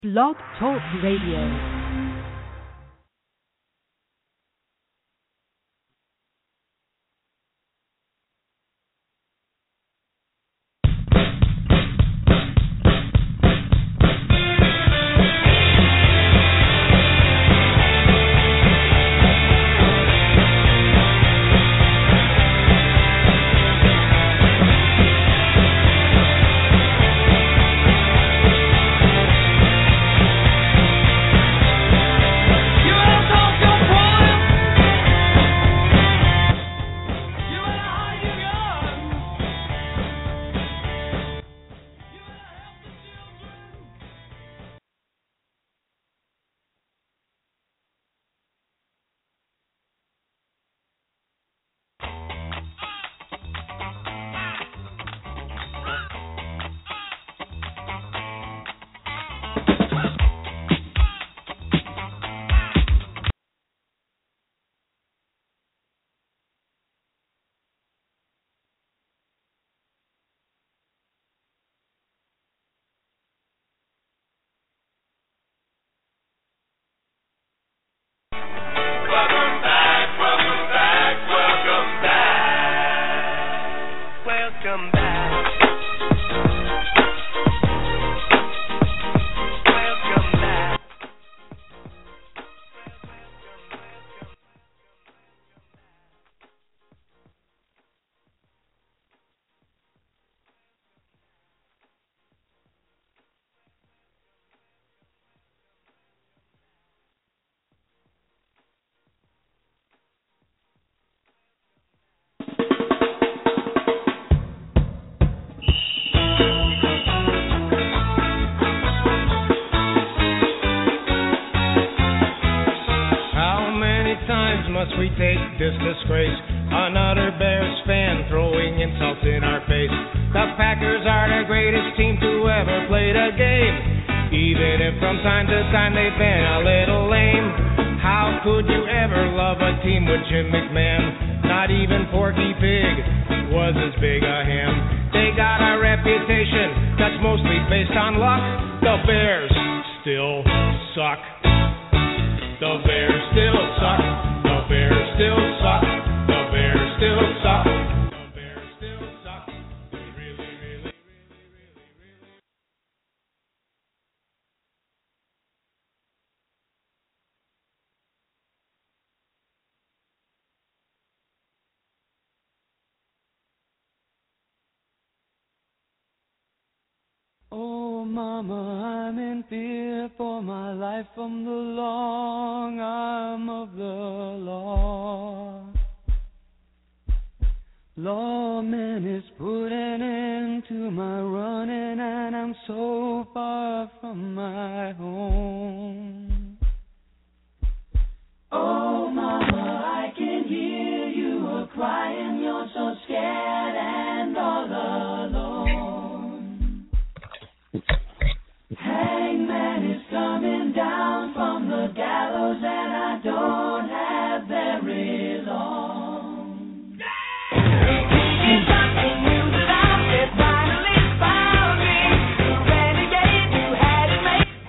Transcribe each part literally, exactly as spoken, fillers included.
Blog Talk Radio. Must we take this disgrace? Another Bears fan throwing insults in our face. The Packers are the greatest team to ever play the game, even if from time to time they've been a little lame. How could you ever love a team with Jim McMahon? Not even Porky Pig was as big a him. They got a reputation that's mostly based on luck. The Bears still suck. The Bears still suck. The Bears still suck. The Bears still suck. The Bears still suck. They really, really, really, really, really. Oh, Mama, I'm in fear for my life from the long arm of the law. Lawman is putting an end to my running, and I'm so far from my home. Oh, Mama, I can hear you a crying. You're so scared and all alone. Hangman is coming down from the gallows, and I don't have very long. It's something new that I've just finally found me. The renegade who had it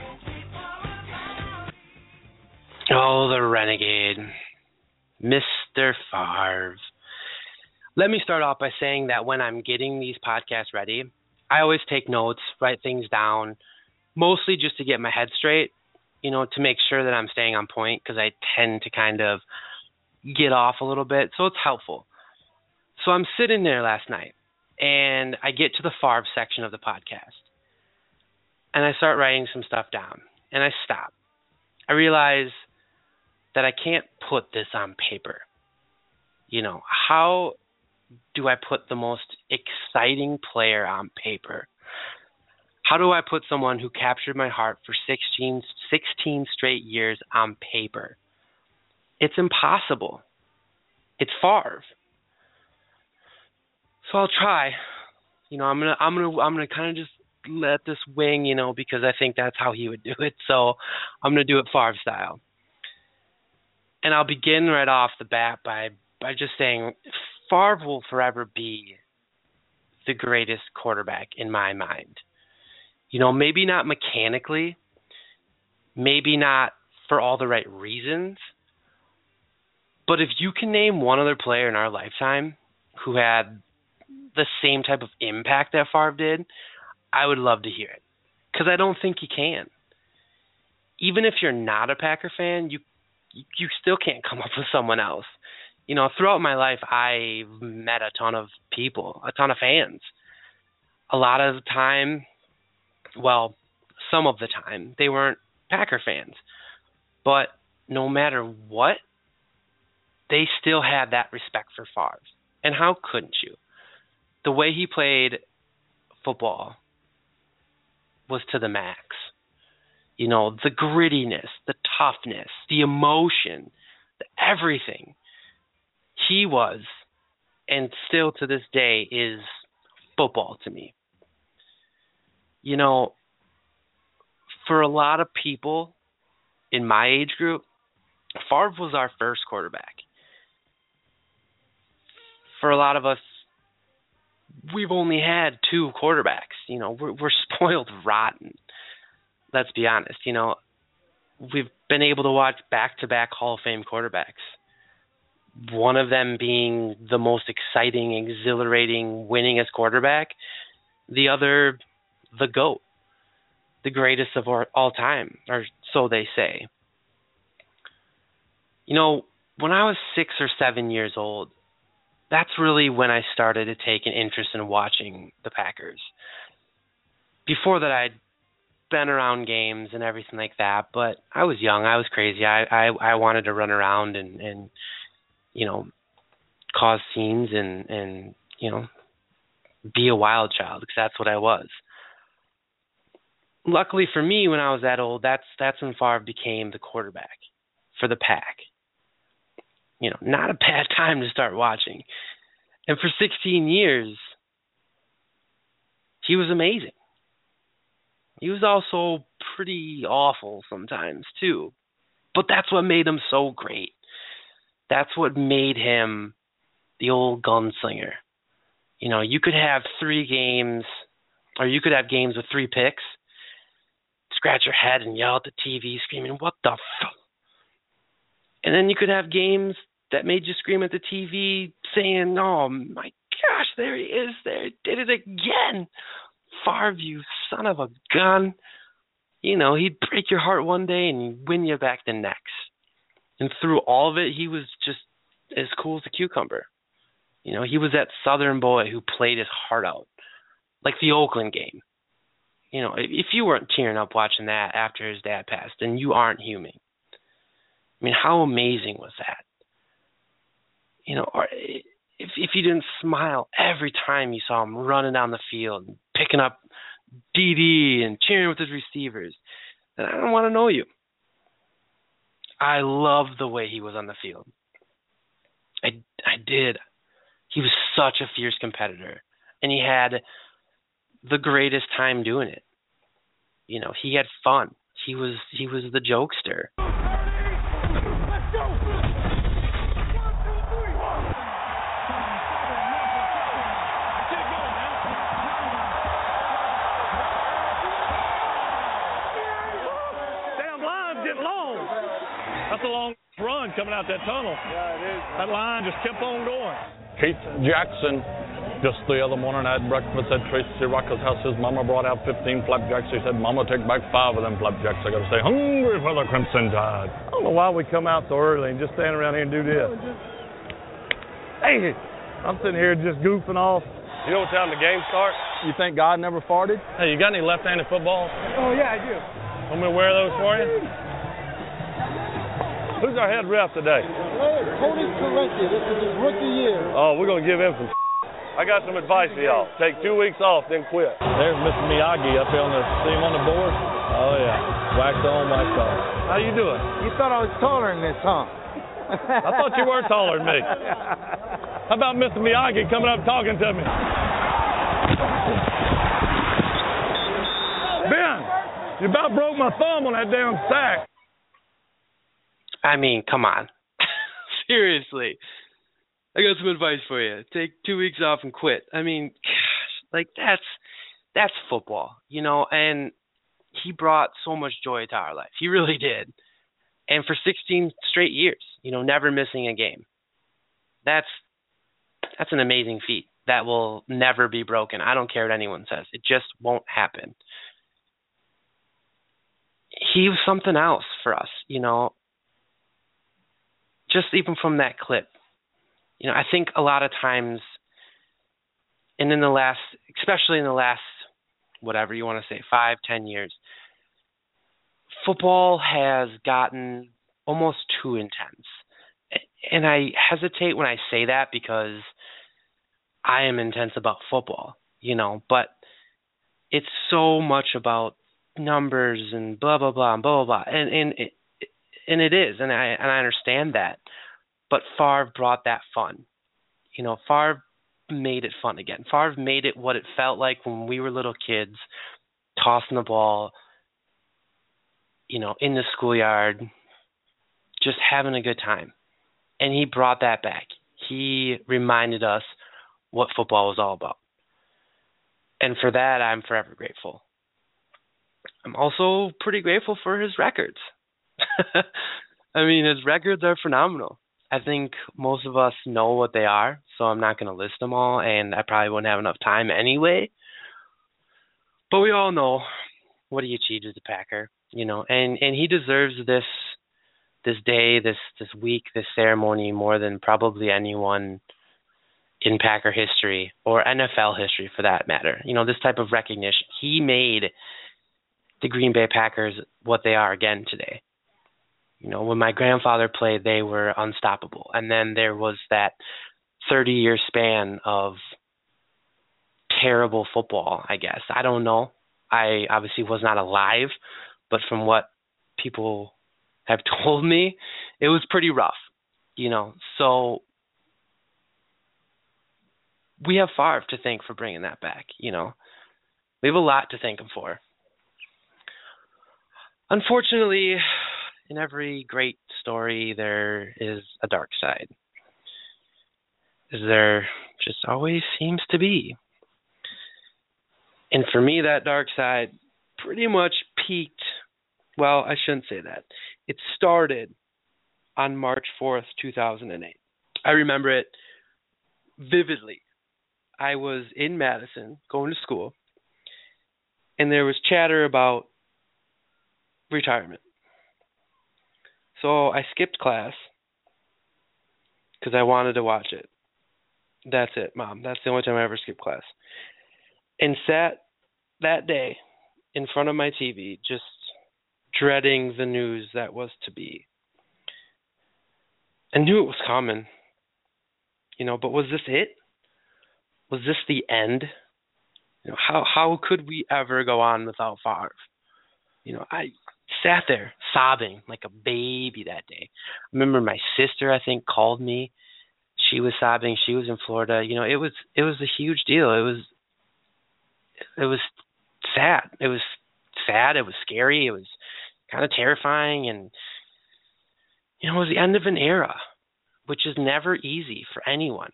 made. Oh, the renegade, Mister Favre. Let me start off by saying that when I'm getting these podcasts ready, I always take notes, write things down, mostly just to get my head straight, you know, to make sure that I'm staying on point, because I tend to kind of get off a little bit, so it's helpful. So I'm sitting there last night, and I get to the Favre section of the podcast, and I start writing some stuff down, and I stop. I realize that I can't put this on paper. You know, how do I put the most exciting player on paper? How do I put someone who captured my heart for sixteen, sixteen straight years on paper? It's impossible. It's Favre. So I'll try. You know, I'm gonna, I'm gonna, I'm gonna kind of just let this wing, you know, because I think that's how he would do it. So I'm gonna do it Favre style. And I'll begin right off the bat by by just saying Favre will forever be the greatest quarterback in my mind. You know, maybe not mechanically, maybe not for all the right reasons, but if you can name one other player in our lifetime who had the same type of impact that Favre did, I would love to hear it, because I don't think you can. Even if you're not a Packer fan, you you still can't come up with someone else. You know, throughout my life, I've met a ton of people, a ton of fans. A lot of the time, well, some of the time, they weren't Packer fans. But no matter what, they still had that respect for Favre. And how couldn't you? The way he played football was to the max. You know, the grittiness, the toughness, the emotion, the everything. He was, and still to this day is, football to me. You know, for a lot of people in my age group, Favre was our first quarterback. For a lot of us, we've only had two quarterbacks. You know, we're, we're spoiled rotten. Let's be honest. You know, we've been able to watch back-to-back Hall of Fame quarterbacks. One of them being the most exciting, exhilarating, winningest quarterback. The other, the GOAT, the greatest of all time, or so they say. You know, when I was six or seven years old, that's really when I started to take an interest in watching the Packers. Before that, I'd been around games and everything like that, but I was young. I was crazy. I I, I wanted to run around and, and, you know, cause scenes and, and, you know, be a wild child, because that's what I was. Luckily for me, when I was that old, that's that's when Favre became the quarterback for the Pack. You know, not a bad time to start watching. And for sixteen years, he was amazing. He was also pretty awful sometimes, too. But that's what made him so great. That's what made him the old gunslinger. You know, you could have three games, or you could have games with three picks, scratch your head and yell at the T V screaming, "What the f-?" And then you could have games that made you scream at the T V saying, "Oh my gosh, there he is, there he did it again. Favre, you son of a gun." You know, he'd break your heart one day and he'd win you back the next. And through all of it, he was just as cool as a cucumber. You know, he was that Southern boy who played his heart out, like the Oakland game. You know, if you weren't tearing up watching that after his dad passed, then you aren't human. I mean, how amazing was that? You know, or if if you didn't smile every time you saw him running down the field, and picking up D D and cheering with his receivers, then I don't want to know you. I loved the way he was on the field. I, I did. He was such a fierce competitor, and he had the greatest time doing it. You know, he had fun. He was he was the jokester. That's a long run coming out that tunnel. Yeah, it is. That line just kept on going. Keith Jackson, just the other morning I had breakfast at Tracy Rocker's house. His mama brought out fifteen flapjacks. He said, "Mama, take back five of them flapjacks. I got to stay hungry for the Crimson Tide." I don't know why we come out so early and just stand around here and do this. Hey, I'm sitting here just goofing off. You know what time the game starts? You think God never farted? Hey, you got any left-handed footballs? Oh, yeah, I do. Want me to wear those for you? Who's our head ref today? Cody Corrected. This is his rookie year. Oh, we're going to give him some. I got some advice for y'all. Take two weeks off, then quit. There's Mister Miyagi up here on the, see him on the board? Oh, yeah. Wax on, wax off. How you doing? You thought I was taller than this, huh? I thought you were taller than me. How about Mister Miyagi coming up talking to me? Ben, you about broke my thumb on that damn sack. I mean, come on. Seriously. I got some advice for you. Take two weeks off and quit. I mean, gosh, like that's that's football, you know, and he brought so much joy to our life. He really did. And for sixteen straight years, you know, never missing a game. That's that's an amazing feat that will never be broken. I don't care what anyone says. It just won't happen. He was something else for us, you know. Just even from that clip. You know, I think a lot of times, and in the last, especially in the last, whatever you want to say, five, ten years, football has gotten almost too intense. And I hesitate when I say that because I am intense about football, you know, but it's so much about numbers and blah, blah, blah, and blah, blah, blah. And, and, it, and it is, and I, and I understand that. But Favre brought that fun. You know, Favre made it fun again. Favre made it what it felt like when we were little kids, tossing the ball, you know, in the schoolyard, just having a good time. And he brought that back. He reminded us what football was all about. And for that, I'm forever grateful. I'm also pretty grateful for his records. I mean, his records are phenomenal. I think most of us know what they are, so I'm not going to list them all, and I probably wouldn't have enough time anyway. But we all know what he achieved as a Packer, you know, and, and he deserves this this day, this this week, this ceremony more than probably anyone in Packer history or N F L history for that matter. You know, this type of recognition. He made the Green Bay Packers what they are again today. You know, when my grandfather played, they were unstoppable. And then there was that thirty-year span of terrible football, I guess. I don't know. I obviously was not alive, but from what people have told me, it was pretty rough, you know. So we have Favre to thank for bringing that back, you know. We have a lot to thank him for. Unfortunately, in every great story, there is a dark side. As there just always seems to be. And for me, that dark side pretty much peaked. Well, I shouldn't say that. It started on March fourth, two thousand eight. I remember it vividly. I was in Madison going to school, and there was chatter about retirement. So I skipped class because I wanted to watch it. That's it, Mom. That's the only time I ever skipped class. And sat that day in front of my T V, just dreading the news that was to be. I knew it was coming, you know, but was this it? Was this the end? You know, how how could we ever go on without Favre? You know, I sat there sobbing like a baby that day. I remember my sister, I think, called me. She was sobbing. She was in Florida. You know, it was it was a huge deal. It was it was sad. It was sad. It was scary. It was kind of terrifying, and you know, it was the end of an era, which is never easy for anyone.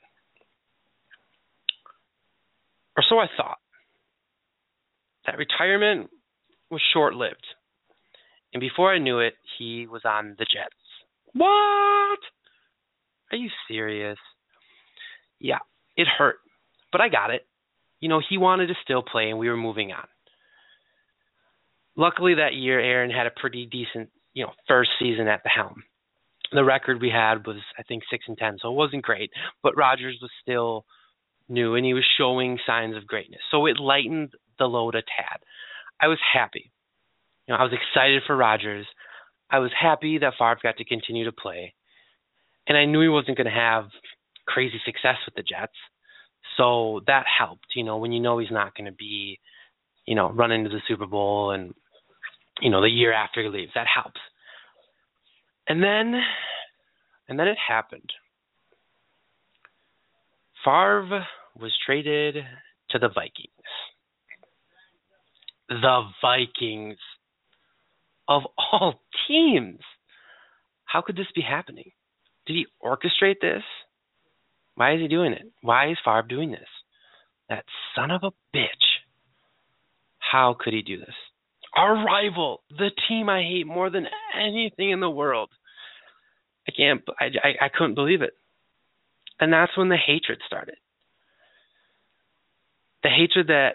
Or so I thought. That retirement was short-lived. And before I knew it, he was on the Jets. What? Are you serious? Yeah, it hurt. But I got it. You know, he wanted to still play, and we were moving on. Luckily that year, Aaron had a pretty decent, you know, first season at the helm. The record we had was, I think, six and ten, so it wasn't great. But Rodgers was still new, and he was showing signs of greatness. So it lightened the load a tad. I was happy. You know, I was excited for Rodgers. I was happy that Favre got to continue to play. And I knew he wasn't going to have crazy success with the Jets. So that helped, you know, when you know he's not going to be, you know, running to the Super Bowl and, you know, the year after he leaves. That helps. And then, and then it happened. Favre was traded to the Vikings. The Vikings. Of all teams. How could this be happening? Did he orchestrate this? Why is he doing it? Why is Favre doing this? That son of a bitch. How could he do this? our rival, the team I hate more than anything in the world. I can't, I, I, I couldn't believe it. And that's when the hatred started. The hatred that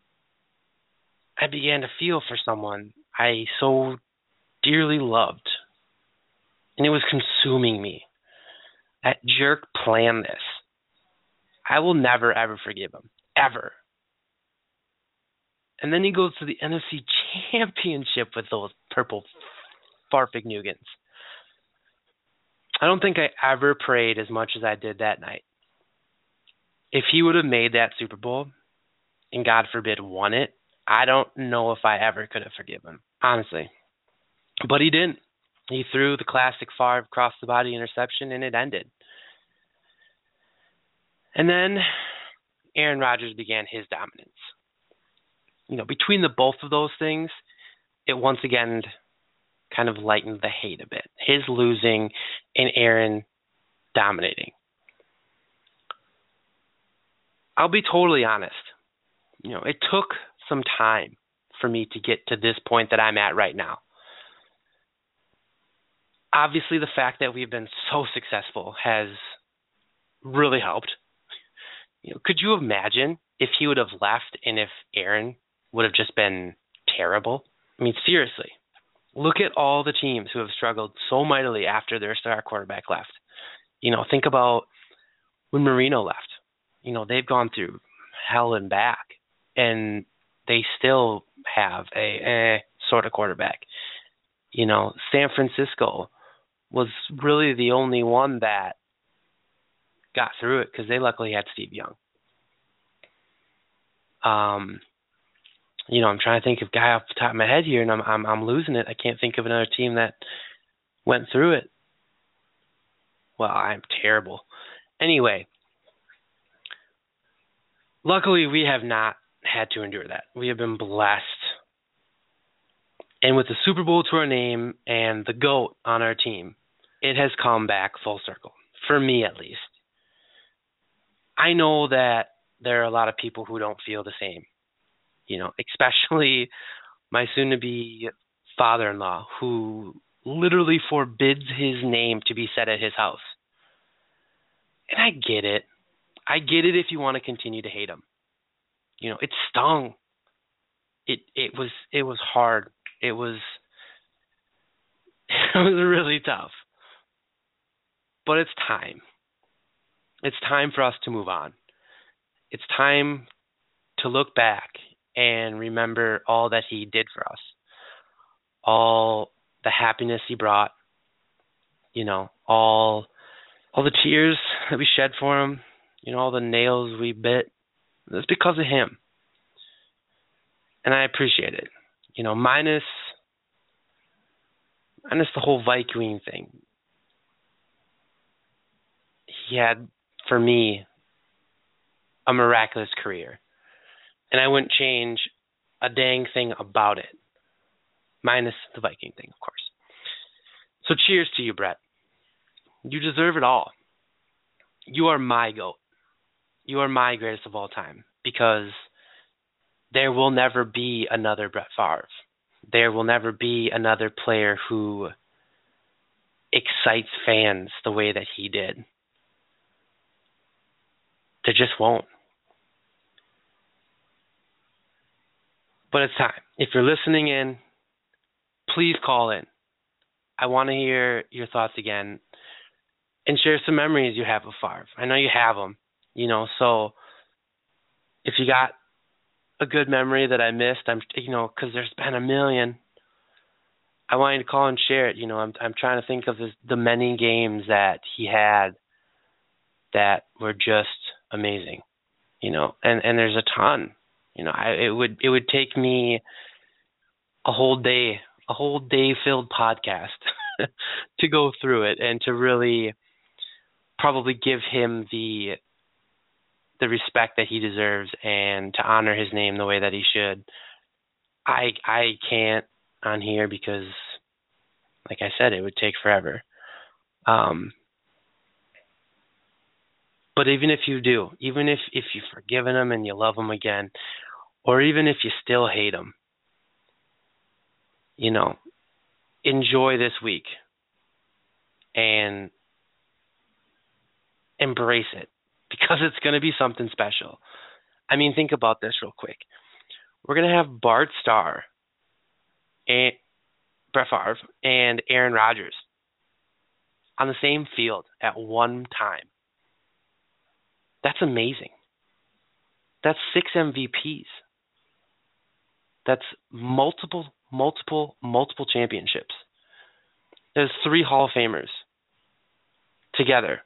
I began to feel for someone I so dearly loved. And it was consuming me. That jerk planned this. I will never, ever forgive him. Ever. And then he goes to the N F C Championship with those purple Farfignuggins. I don't think I ever prayed as much as I did that night. If he would have made that Super Bowl, and God forbid won it, I don't know if I ever could have forgiven him, honestly. But he didn't. He threw the classic Favre across the body interception, and it ended. And then Aaron Rodgers began his dominance. You know, between the both of those things, it once again kind of lightened the hate a bit. His losing and Aaron dominating. I'll be totally honest. You know, it took some time for me to get to this point that I'm at right now. Obviously, the fact that we've been so successful has really helped. You know, could you imagine if he would have left and if Aaron would have just been terrible? I mean, seriously, look at all the teams who have struggled so mightily after their star quarterback left. You know, think about when Marino left. You know, they've gone through hell and back, and they still have a eh, sort of quarterback. You know, San Francisco was really the only one that got through it because they luckily had Steve Young. Um, you know, I'm trying to think of a guy off the top of my head here, and I'm I'm I'm losing it. I can't think of another team that went through it. Well, I'm terrible. Anyway, luckily we have not had to endure that. We have been blessed. And with the Super Bowl to our name and the GOAT on our team, it has come back full circle, for me at least. I know that there are a lot of people who don't feel the same, you know, especially my soon-to-be father-in-law, who literally forbids his name to be said at his house. And I get it. I get it if you want to continue to hate him. You know, it stung. It it was it was hard. It was it was really tough. But it's time. It's time for us to move on. It's time to look back and remember all that he did for us. All the happiness he brought, you know, all all the tears that we shed for him, you know, all the nails we bit. It's because of him. And I appreciate it. You know, minus minus the whole Viking thing. He had, for me, a miraculous career. And I wouldn't change a dang thing about it. Minus the Viking thing, of course. So cheers to you, Brett. You deserve it all. You are my GOAT. You are my greatest of all time. Because there will never be another Brett Favre. There will never be another player who excites fans the way that he did. There just won't. But it's time. If you're listening in, please call in. I want to hear your thoughts again and share some memories you have of Favre. I know you have them, you know, so if you got a good memory that I missed, I'm, you know, because there's been a million, I want you to call and share it. You know, I'm I'm trying to think of this, the many games that he had that were just amazing, you know, and, and there's a ton. You know, I, it would it would take me a whole day, a whole day filled podcast to go through it and to really probably give him the the respect that he deserves and to honor his name the way that he should. I I can't on here because, like I said, it would take forever. Um, but even if you do, even if, if you've forgiven him and you love him again, or even if you still hate him, you know, enjoy this week and embrace it because it's going to be something special. I mean, think about this real quick. We're going to have Bart Starr, and Brett Favre, and Aaron Rodgers on the same field at one time. That's amazing. That's six M V Ps. That's multiple, multiple, multiple championships. There's three Hall of Famers together.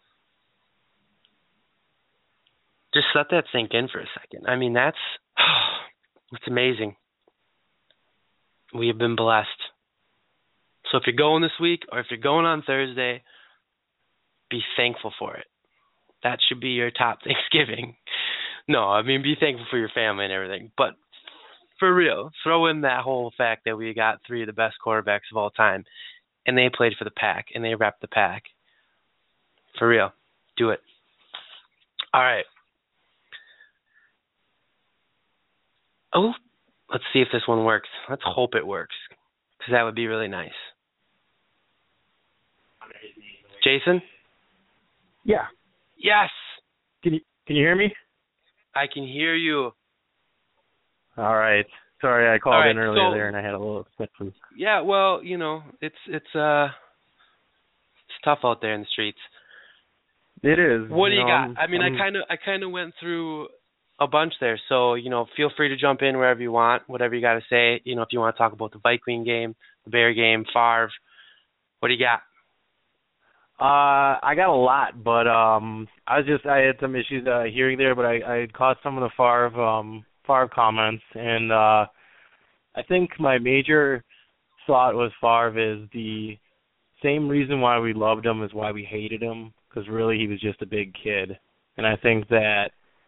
Just let that sink in for a second. I mean, that's, it's amazing. We have been blessed. So if you're going this week or if you're going on Thursday, be thankful for it. That should be your top Thanksgiving. No, I mean, be thankful for your family and everything. But for real, throw in that whole fact that we got three of the best quarterbacks of all time, and they played for the Pack, and they repped the Pack. For real, do it. All right. Oh, let's see if this one works. Let's hope it works, because that would be really nice. Jason? Yeah. Yes. Can you can you hear me? I can hear you. All right. Sorry, I called right, in earlier so, there and I had a little exception. Yeah, well, you know, it's it's uh it's tough out there in the streets. It is. What do you, you know, got? I'm, I mean, I'm, I kind of I kind of went through a bunch there, so you know, feel free to jump in wherever you want, whatever you got to say. You know, if you want to talk about the Viking game, the Bear game, Favre, what do you got? Uh, I got a lot, but um, I was just I had some issues uh, hearing there, but I I caught some of the Favre um Favre comments, and uh, I think my major thought was Favre is the same reason why we loved him is why we hated him, because really he was just a big kid, and I think that,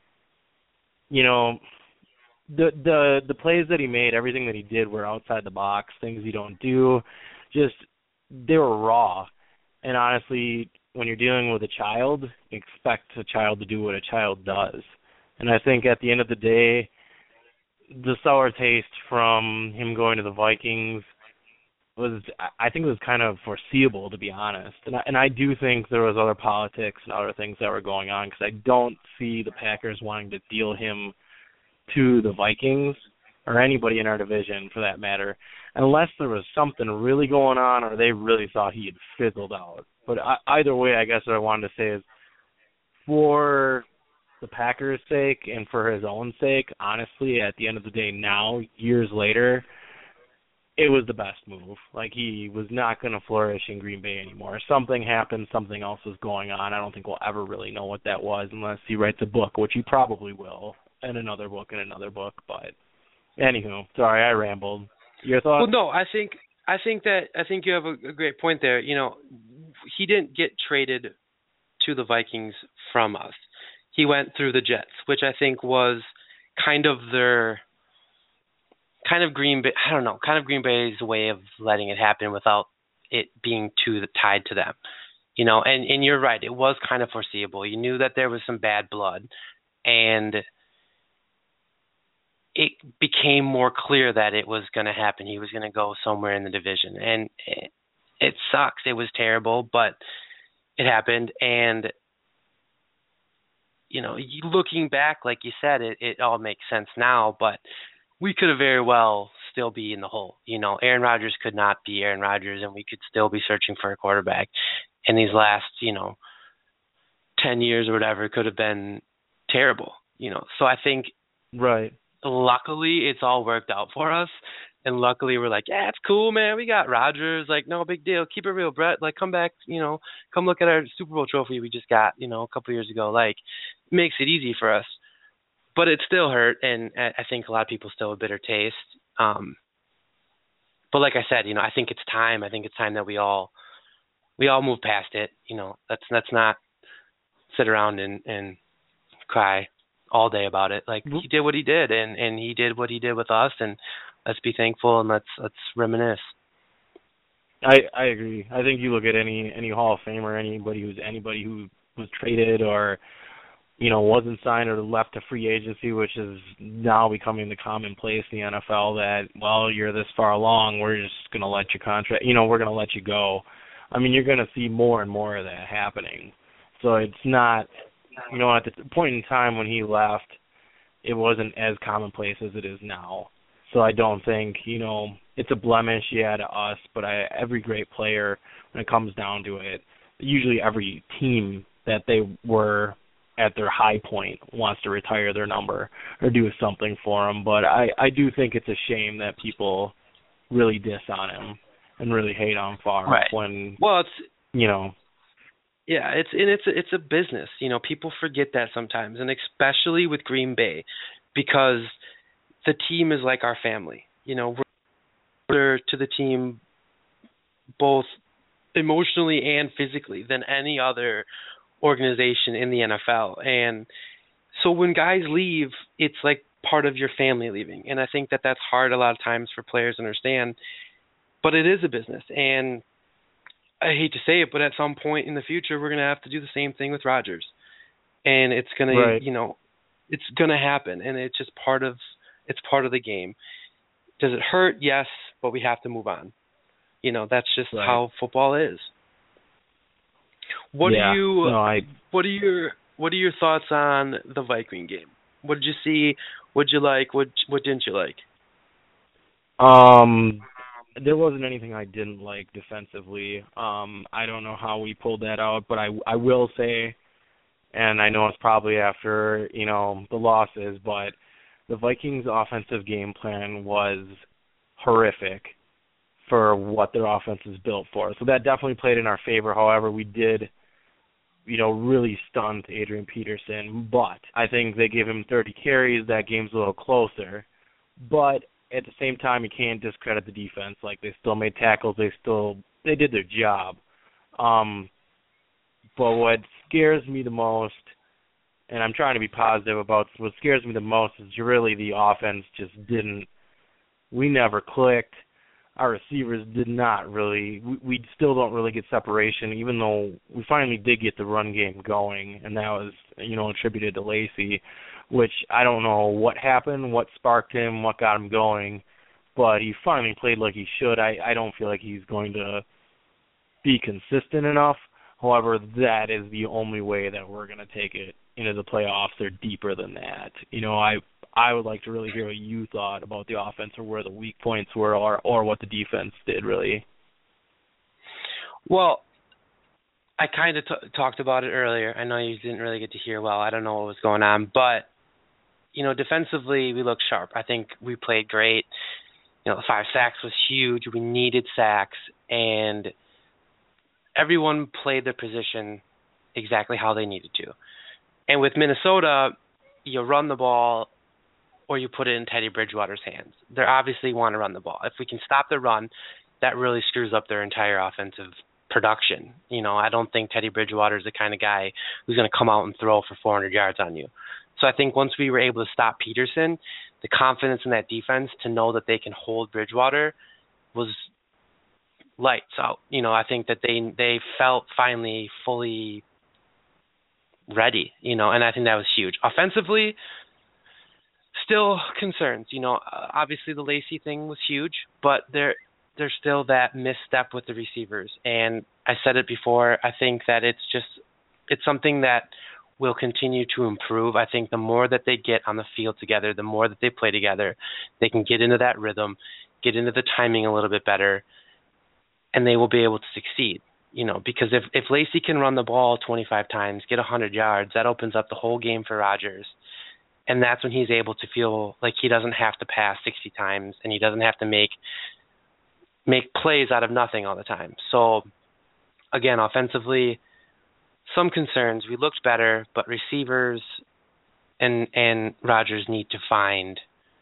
you know, the the the plays that he made, everything that he did were outside the box, things you don't do, just they were raw. And honestly, when you're dealing with a child, expect a child to do what a child does. And I think at the end of the day, the sour taste from him going to the Vikings was, I think it was kind of foreseeable, to be honest. And I, and I do think there was other politics and other things that were going on, because I don't see the Packers wanting to deal him to the Vikings or anybody in our division for that matter, unless there was something really going on or they really thought he had fizzled out. But I, either way, I guess what I wanted to say is, for the Packers' sake and for his own sake, honestly, at the end of the day now, years later, it was the best move. Like, he was not going to flourish in Green Bay anymore. Something happened, something else was going on. I don't think we'll ever really know what that was unless he writes a book, which he probably will, and another book and another book. But anywho, sorry, I rambled. Your thoughts? Well, no, I think I think that I think you have a, a great point there. You know, he didn't get traded to the Vikings from us. He went through the Jets, which I think was kind of their kind of Green Bay. I don't know, kind of Green Bay's way of letting it happen without it being too tied to them. You know, and and you're right. It was kind of foreseeable. You knew that there was some bad blood, and it became more clear that it was going to happen. He was going to go somewhere in the division. And it, it sucks. It was terrible, but it happened. And, you know, looking back, like you said, it, it all makes sense now, but we could have very well still be in the hole. You know, Aaron Rodgers could not be Aaron Rodgers, and we could still be searching for a quarterback. And these last, you know, ten years or whatever could have been terrible, you know. So I think right. Luckily, it's all worked out for us, and luckily we're like, yeah, it's cool, man. We got Rodgers, like, no big deal. Keep it real, Brett. Like, come back, you know, come look at our Super Bowl trophy we just got, you know, a couple years ago. Like, it makes it easy for us, but it still hurt, and I think a lot of people still have a bitter taste. Um, but like I said, you know, I think it's time. I think it's time that we all we all move past it. You know, let's let's not sit around and and cry all day about it. Like, he did what he did, and, and he did what he did with us, and let's be thankful and let's let's reminisce. I I agree. I think you look at any any Hall of Famer, anybody who's anybody who was traded or you know, wasn't signed or left to free agency, which is now becoming the commonplace in the N F L that, well, you're this far along, we're just going to let your contract, you know, we're going to let you go. I mean, you're going to see more and more of that happening. So it's not, you know, at the point in time when he left, it wasn't as commonplace as it is now. So I don't think, you know, it's a blemish, yeah, to us, but I, every great player, when it comes down to it, usually every team that they were at their high point wants to retire their number or do something for him. But I, I do think it's a shame that people really diss on him and really hate on Favre right. when, well, it's, you know. Yeah, it's and it's a, it's a business. You know, people forget that sometimes, and especially with Green Bay, because the team is like our family. You know, we're to the team both emotionally and physically than any other organization in the N F L. And so when guys leave, it's like part of your family leaving. And I think that that's hard a lot of times for players to understand, but it is a business. And I hate to say it, but at some point in the future, we're going to have to do the same thing with Rodgers. And it's going right. to, you know, it's going to happen. And it's just part of, it's part of the game. Does it hurt? Yes, but we have to move on. You know, that's just right. how football is. What yeah. do you, no, I... what are your, what are your thoughts on the Viking game? What did you see? What did you like? What, what didn't you like? Um, there wasn't anything I didn't like defensively. Um, I don't know how we pulled that out, but I, I will say, and I know it's probably after, you know, the losses, but the Vikings' offensive game plan was horrific for what their offense is built for. So that definitely played in our favor. However, we did, you know, really stunned Adrian Peterson, but I think they gave him thirty carries. That game's a little closer. But at the same time, you can't discredit the defense. Like, they still made tackles. They still, they did their job. Um, but what scares me the most, and I'm trying to be positive about this, what scares me the most is really the offense just didn't, we never clicked. Our receivers did not really, we, we still don't really get separation, even though we finally did get the run game going, and that was, you know, attributed to Lacy, which I don't know what happened, what sparked him, what got him going, but he finally played like he should. I, I don't feel like he's going to be consistent enough. However, that is the only way that we're going to take it into the playoffs or deeper than that. You know, I I would like to really hear what you thought about the offense or where the weak points were or, or what the defense did, really. Well, I kind of t- talked about it earlier. I know you didn't really get to hear well. I don't know what was going on. But, you know, defensively, we looked sharp. I think we played great. You know, the five sacks was huge. We needed sacks. And everyone played their position exactly how they needed to. And with Minnesota, you run the ball or you put it in Teddy Bridgewater's hands. They obviously want to run the ball. If we can stop the run, that really screws up their entire offensive production. You know, I don't think Teddy Bridgewater is the kind of guy who's going to come out and throw for four hundred yards on you. So I think once we were able to stop Peterson, the confidence in that defense to know that they can hold Bridgewater was lights out. You know, I think that they they felt finally fully ready, you know, and I think that was huge. Offensively, still concerns. You know, obviously the Lacy thing was huge, but there there's still that misstep with the receivers. And I said it before, I think that it's just, it's something that will continue to improve. I think the more that they get on the field together, the more that they play together, they can get into that rhythm, get into the timing a little bit better, and they will be able to succeed. You know, because if, if Lacy can run the ball twenty-five times, get one hundred yards, that opens up the whole game for Rodgers. And that's when he's able to feel like he doesn't have to pass sixty times and he doesn't have to make make plays out of nothing all the time. So, again, offensively, some concerns. We looked better, but receivers and and Rodgers need to find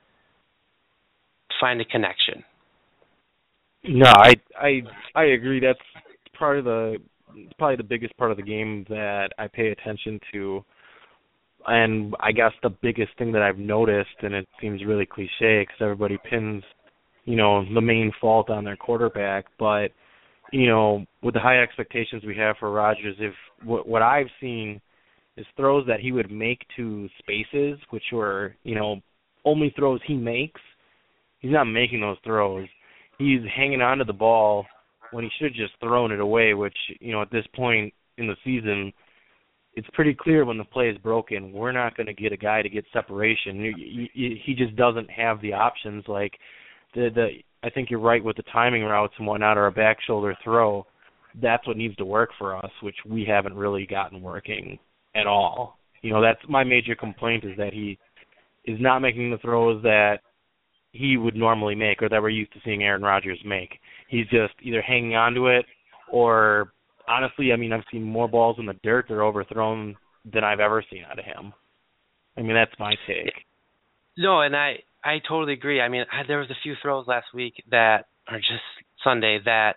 find a connection. No, I I I agree. That's part of the probably the biggest part of the game that I pay attention to. And I guess the biggest thing that I've noticed, and it seems really cliche because everybody pins, you know, the main fault on their quarterback, but, you know, with the high expectations we have for Rodgers, if what, what I've seen is throws that he would make to spaces, which were, you know, only throws he makes. He's not making those throws. He's hanging on to the ball when he should have just thrown it away, which, you know, at this point in the season, it's pretty clear when the play is broken, we're not going to get a guy to get separation. He just doesn't have the options. Like, the, the I think you're right with the timing routes and whatnot, or a back shoulder throw. That's what needs to work for us, which we haven't really gotten working at all. You know, that's my major complaint, is that he is not making the throws that he would normally make, or that we're used to seeing Aaron Rodgers make. He's just either hanging on to it, or honestly, I mean, I've seen more balls in the dirt that are overthrown than I've ever seen out of him. I mean, that's my take. No, and I, I totally agree. I mean, I, there was a few throws last week that, or just Sunday, that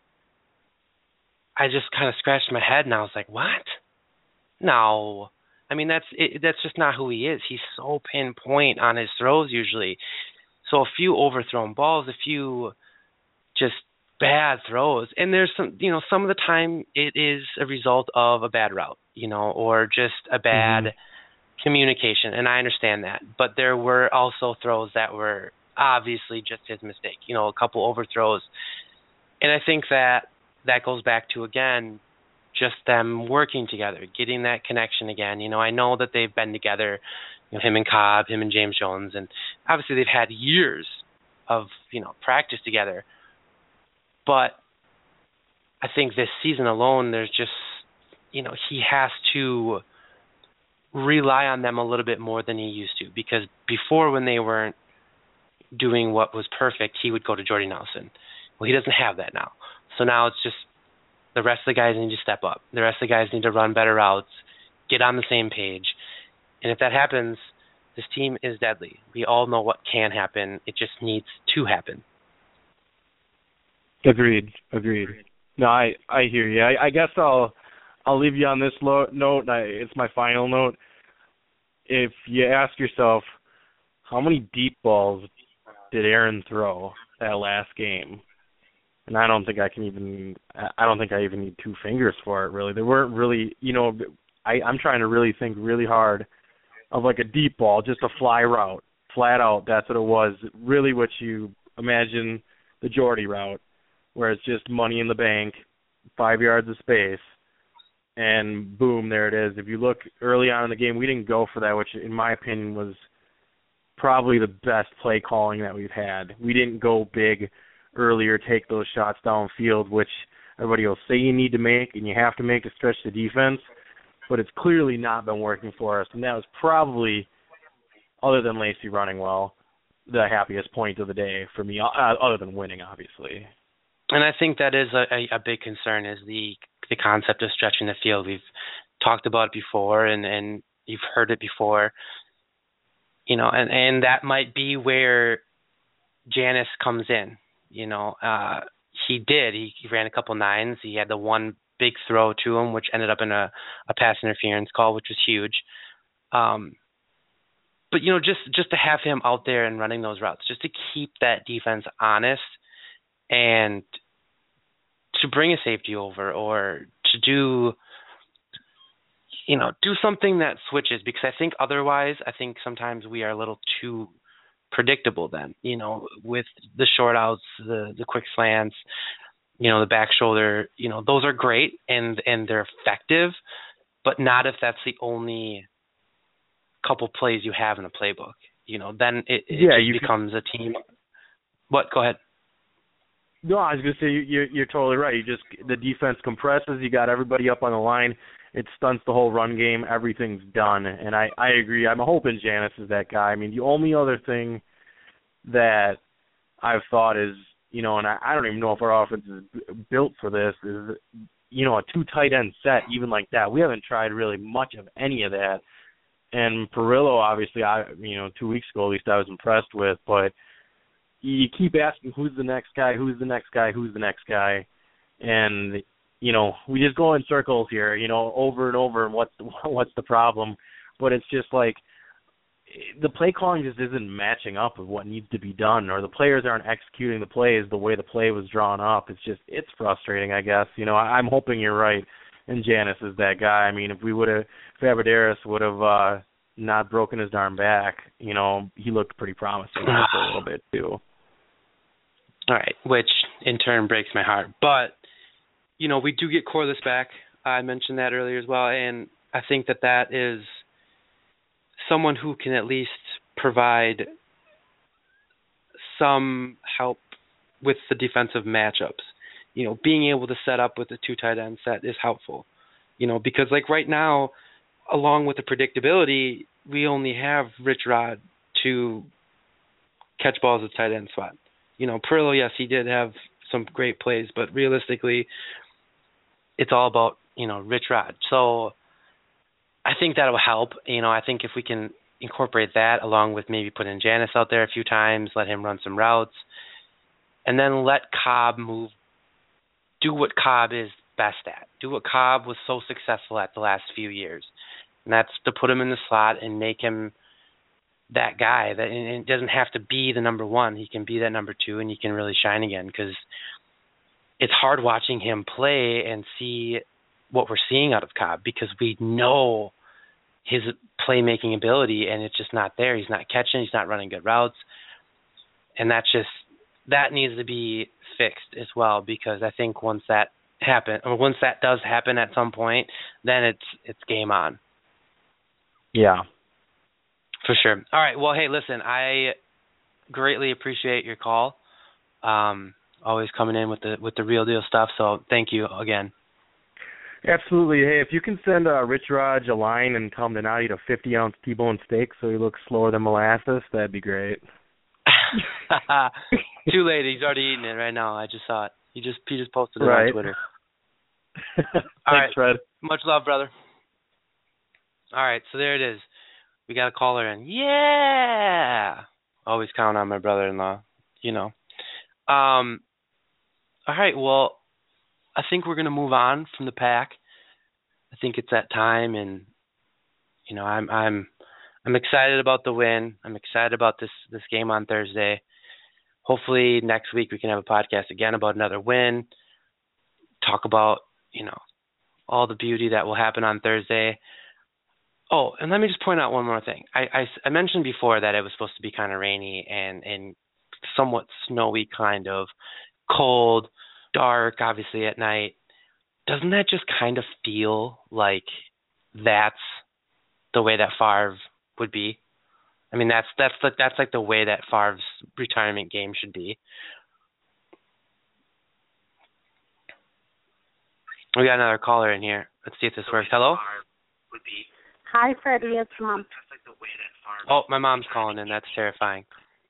I just kind of scratched my head, and I was like, what? No. I mean, that's it, that's just not who he is. He's so pinpoint on his throws usually. So a few overthrown balls, a few just bad throws, and there's some, you know, some of the time it is a result of a bad route, you know, or just a bad mm-hmm. communication, and I understand that. But there were also throws that were obviously just his mistake, you know, a couple overthrows. And I think that that goes back to, again, just them working together, getting that connection again. You know, I know that they've been together, you know, him and Cobb, him and James Jones, and obviously they've had years of, you know, practice together. But I think this season alone, there's just, you know, he has to rely on them a little bit more than he used to, because before, when they weren't doing what was perfect, he would go to Jordy Nelson. Well, he doesn't have that now. So now it's just the rest of the guys need to step up. The rest of the guys need to run better routes, get on the same page. And if that happens, this team is deadly. We all know what can happen. It just needs to happen. Agreed. Agreed. No, I, I hear you. I, I guess I'll I'll leave you on this lo- note. I, it's my final note. If you ask yourself, how many deep balls did Aaron throw that last game? And I don't think I can even. I don't think I even need two fingers for it. Really, there weren't really. You know, I, I'm trying to really think really hard of like a deep ball, just a fly route, flat out. That's what it was. Really, what you imagine the Jordy route, where it's just money in the bank, five yards of space, and boom, there it is. If you look early on in the game, we didn't go for that, which in my opinion was probably the best play calling that we've had. We didn't go big earlier, take those shots downfield, which everybody will say you need to make and you have to make to stretch the defense, but it's clearly not been working for us. And that was probably, other than Lacey running well, the happiest point of the day for me, uh, other than winning, obviously. And I think that is a, a big concern, is the the concept of stretching the field. We've talked about it before, and, and you've heard it before. You know, and, and that might be where Janis comes in. You know, uh, he did. He, he ran a couple nines. He had the one big throw to him, which ended up in a, a pass interference call, which was huge. Um, but, you know, just, just to have him out there and running those routes, just to keep that defense honest and to bring a safety over, or to do, you know, do something that switches, because I think otherwise, I think sometimes we are a little too predictable then, you know, with the short outs, the, the quick slants, you know, the back shoulder, you know, those are great and, and they're effective, but not if that's the only couple plays you have in a playbook. You know, then it, it yeah, just you becomes can... a team. What? Go ahead. No, I was going to say, you're, you're totally right. You just, the defense compresses, you got everybody up on the line, it stunts the whole run game, everything's done. And I, I agree. I'm hoping Janis is that guy. I mean, the only other thing that I've thought is, you know, and I, I don't even know if our offense is built for this, is, you know, a two tight end set, even like that. We haven't tried really much of any of that. And Perillo, obviously, I, you know, two weeks ago at least I was impressed with, but you keep asking who's the next guy, who's the next guy, who's the next guy, and, you know, we just go in circles here, you know, over and over, and what's the, what's the problem? But it's just like the play calling just isn't matching up with what needs to be done, or the players aren't executing the plays the way the play was drawn up. It's just, it's frustrating, I guess. You know, I, I'm hoping you're right, and Janis is that guy. I mean, if we would have, if Abbrederis would have uh, not broken his darn back, you know, he looked pretty promising for a little bit too. All right, which in turn breaks my heart. But, you know, we do get Corliss back. I mentioned that earlier as well, and I think that that is someone who can at least provide some help with the defensive matchups. You know, being able to set up with the two tight end set is helpful. You know, because like right now, along with the predictability, we only have Rich Rod to catch balls at tight end spot. You know, Perillo, yes, he did have some great plays, but realistically, it's all about, you know, Rich Rod. So I think that'll help. You know, I think if we can incorporate that along with maybe putting Janis out there a few times, let him run some routes, and then let Cobb move, do what Cobb is best at, do what Cobb was so successful at the last few years, and that's to put him in the slot and make him that guy. That and it doesn't have to be the number one. He can be that number two, and he can really shine again, because it's hard watching him play and see what we're seeing out of Cobb, because we know his playmaking ability, and it's just not there. He's not catching. He's not running good routes, and that's just that needs to be fixed as well, because I think once that happen, or once that does happen at some point, then it's it's game on. Yeah. For sure. All right. Well, hey, listen, I greatly appreciate your call. Um, always coming in with the with the real deal stuff. So thank you again. Absolutely. Hey, if you can send uh, Rich Raj a line and tell him to not eat a fifty ounce T-bone steak so he looks slower than molasses, that'd be great. Too late. He's already eating it right now. I just saw it. He just he just posted it right. on Twitter. Thanks, All right. Fred. Much love, brother. All right. So there it is. We got a caller in. Yeah. Always count on my brother-in-law, you know. Um. All right. Well, I think we're going to move on from the Pack. I think it's that time, and you know, I'm I'm I'm excited about the win. I'm excited about this this game on Thursday. Hopefully next week we can have a podcast again about another win. Talk about, you know, all the beauty that will happen on Thursday. Oh, and let me just point out one more thing. I, I, I mentioned before that it was supposed to be kind of rainy and, and somewhat snowy, kind of cold, dark, obviously at night. Doesn't that just kind of feel like that's the way that Favre would be? I mean, that's that's like that's like the way that Favre's retirement game should be. We got another caller in here. Let's see if this works. Hello? Hi, Freddie. It's Mom. Oh, my mom's calling in. That's terrifying.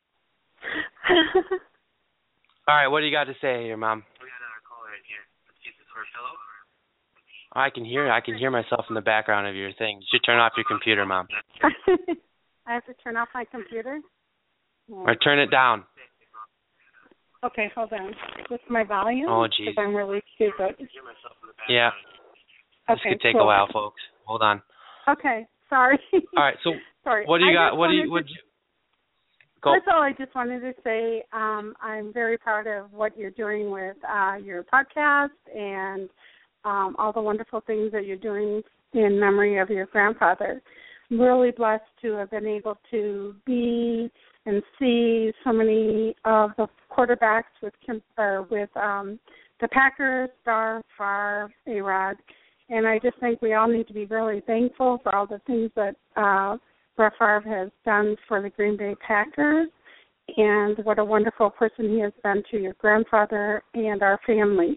All right, what do you got to say here, Mom? We got another caller in here. Let's see if this works. Hello? I can hear I can hear myself in the background of your thing. You should turn off your computer, Mom. I have to turn off my computer? Or turn it down. Okay, hold on. What's my volume? Oh, geez. Because I'm really stupid. Yeah. This Okay, could take cool. a while, folks. Hold on. Okay, sorry. All right, so sorry. what do you I got? What do you? just What wanted do you? to- Go. That's all I just wanted to say. Um, I'm very proud of what you're doing with uh, your podcast and um, all the wonderful things that you're doing in memory of your grandfather. I'm really blessed to have been able to be and see so many of the quarterbacks with Kim, or with um, the Packers, Star, Favre, A-Rod, and I just think we all need to be really thankful for all the things that uh, Brett Favre has done for the Green Bay Packers, and what a wonderful person he has been to your grandfather and our family.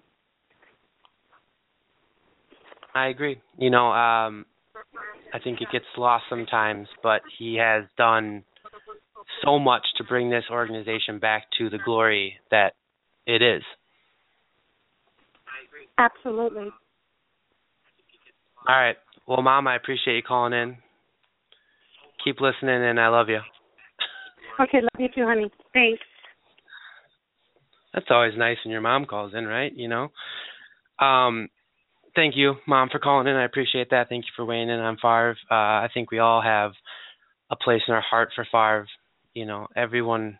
I agree. You know, um, I think it gets lost sometimes, but he has done so much to bring this organization back to the glory that it is. Absolutely. All right. Well, Mom, I appreciate you calling in. Keep listening, and I love you. Okay, love you too, honey. Thanks. That's always nice when your mom calls in, right? You know. Um, thank you, Mom, for calling in. I appreciate that. Thank you for weighing in on Favre. Uh, I think we all have a place in our heart for Favre. You know, everyone,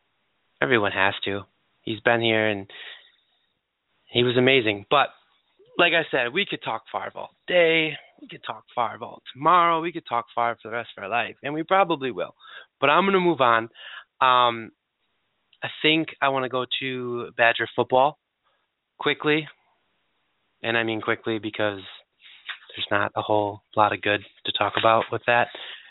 everyone has to. He's been here, and he was amazing. But like I said, we could talk Favre all day. We could talk Favre all tomorrow. We could talk Favre for the rest of our life, and we probably will. But I'm going to move on. Um, I think I want to go to Badger football quickly, and I mean quickly because there's not a whole lot of good to talk about with that.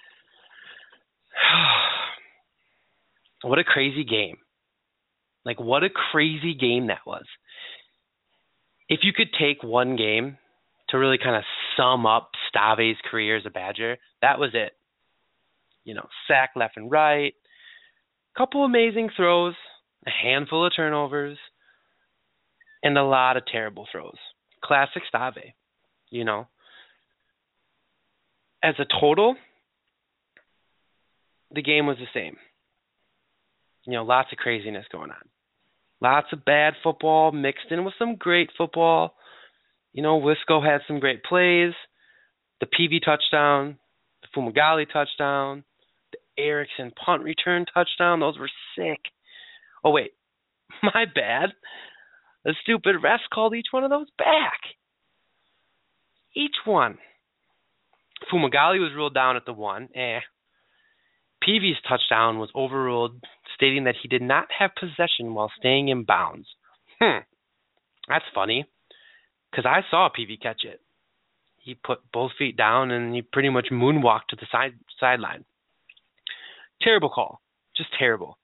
What a crazy game. Like, what a crazy game that was. If you could take one game to really kind of sum up Stave's career as a Badger, that was it. You know, sack left and right, couple amazing throws, a handful of turnovers, and a lot of terrible throws. Classic Stave, you know. As a total, the game was the same. You know, lots of craziness going on. Lots of bad football mixed in with some great football. You know, Wisco had some great plays. The Peavy touchdown, the Fumagalli touchdown, the Erickson punt return touchdown. Those were sick. Oh, wait. My bad. The stupid refs called each one of those back. Each one. Fumagalli was ruled down at the one. Eh. Peavy's touchdown was overruled, stating that he did not have possession while staying in bounds. Hmm. That's funny, because I saw Peavy catch it. He put both feet down and he pretty much moonwalked to the side sideline. Terrible call. Just terrible.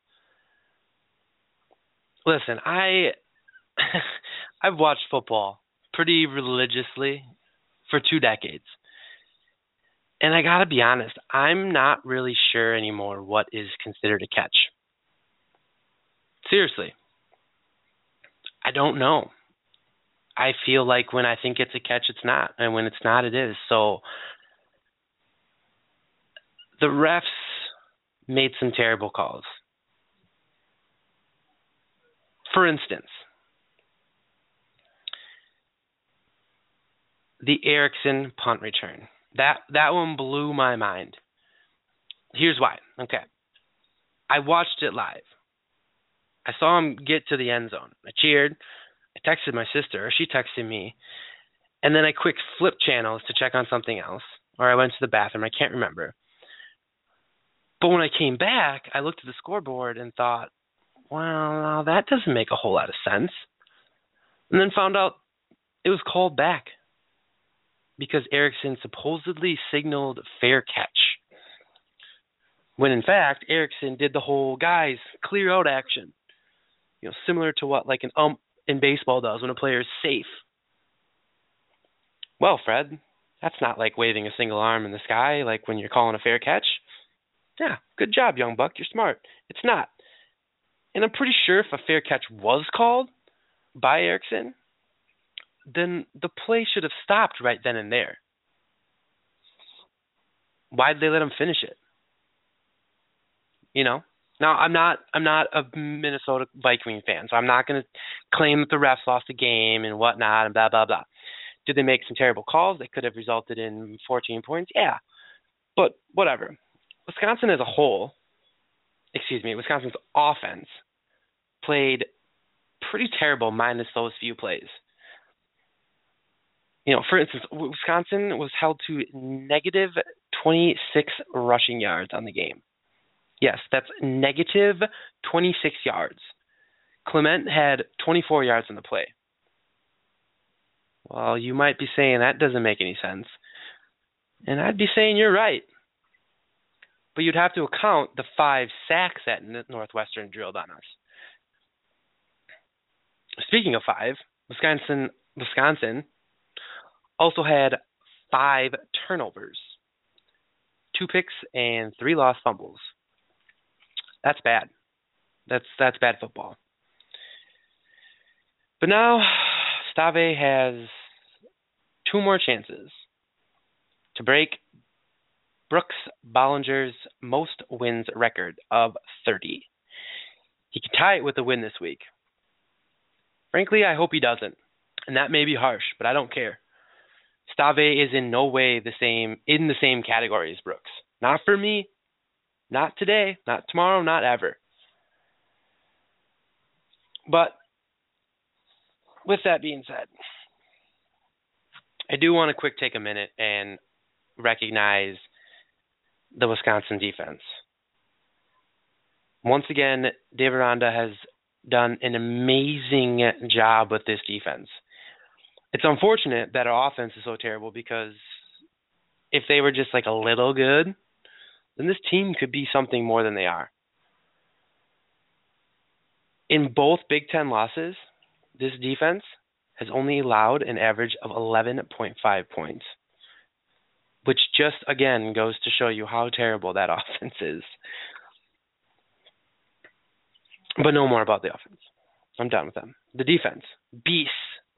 Listen, I I've watched football pretty religiously for two decades. And I got to be honest, I'm not really sure anymore what is considered a catch. Seriously. I don't know. I feel like when I think it's a catch, it's not. And when it's not, it is. So the refs made some terrible calls. For instance, the Erickson punt return. That that one blew my mind. Here's why. Okay. I watched it live. I saw him get to the end zone. I cheered. I texted my sister, or she texted me. And then I quick flipped channels to check on something else. Or I went to the bathroom. I can't remember. But when I came back, I looked at the scoreboard and thought, well, that doesn't make a whole lot of sense. And then found out it was called back because Erickson supposedly signaled fair catch. When in fact, Erickson did the whole, guys, clear out action. You know, similar to what like an ump in baseball does when a player is safe. Well, Fred, that's not like waving a single arm in the sky like when you're calling a fair catch. Yeah, good job, young buck. You're smart. It's not. And I'm pretty sure if a fair catch was called by Erickson, then the play should have stopped right then and there. Why did they let him finish it? You know? Now, I'm not I'm not a Minnesota Viking fan, so I'm not going to claim that the refs lost the game and whatnot and blah, blah, blah. Did they make some terrible calls that could have resulted in fourteen points? Yeah. But whatever. Wisconsin as a whole, excuse me, Wisconsin's offense played pretty terrible minus those few plays. You know, for instance, Wisconsin was held to negative twenty-six rushing yards on the game. Yes, that's negative twenty-six yards. Clement had twenty-four yards in the play. Well, you might be saying that doesn't make any sense. And I'd be saying you're right. But you'd have to account the five sacks that Northwestern drilled on us. Speaking of five, Wisconsin, Wisconsin also had five turnovers, two picks, and three lost fumbles. That's bad. That's that's bad football. But now Stave has two more chances to break Brooks Bollinger's most wins record of thirty. He can tie it with a win this week. Frankly, I hope he doesn't. And that may be harsh, but I don't care. Stave is in no way the same in the same category as Brooks. Not for me. Not today. Not tomorrow. Not ever. But with that being said, I do want to quick take a minute and recognize the Wisconsin defense. Once again, Dave Aranda has done an amazing job with this defense. It's unfortunate that our offense is so terrible because if they were just like a little good, then this team could be something more than they are. In both Big Ten losses, this defense has only allowed an average of eleven point five points, which just, again, goes to show you how terrible that offense is. But no more about the offense. I'm done with them. The defense, beasts.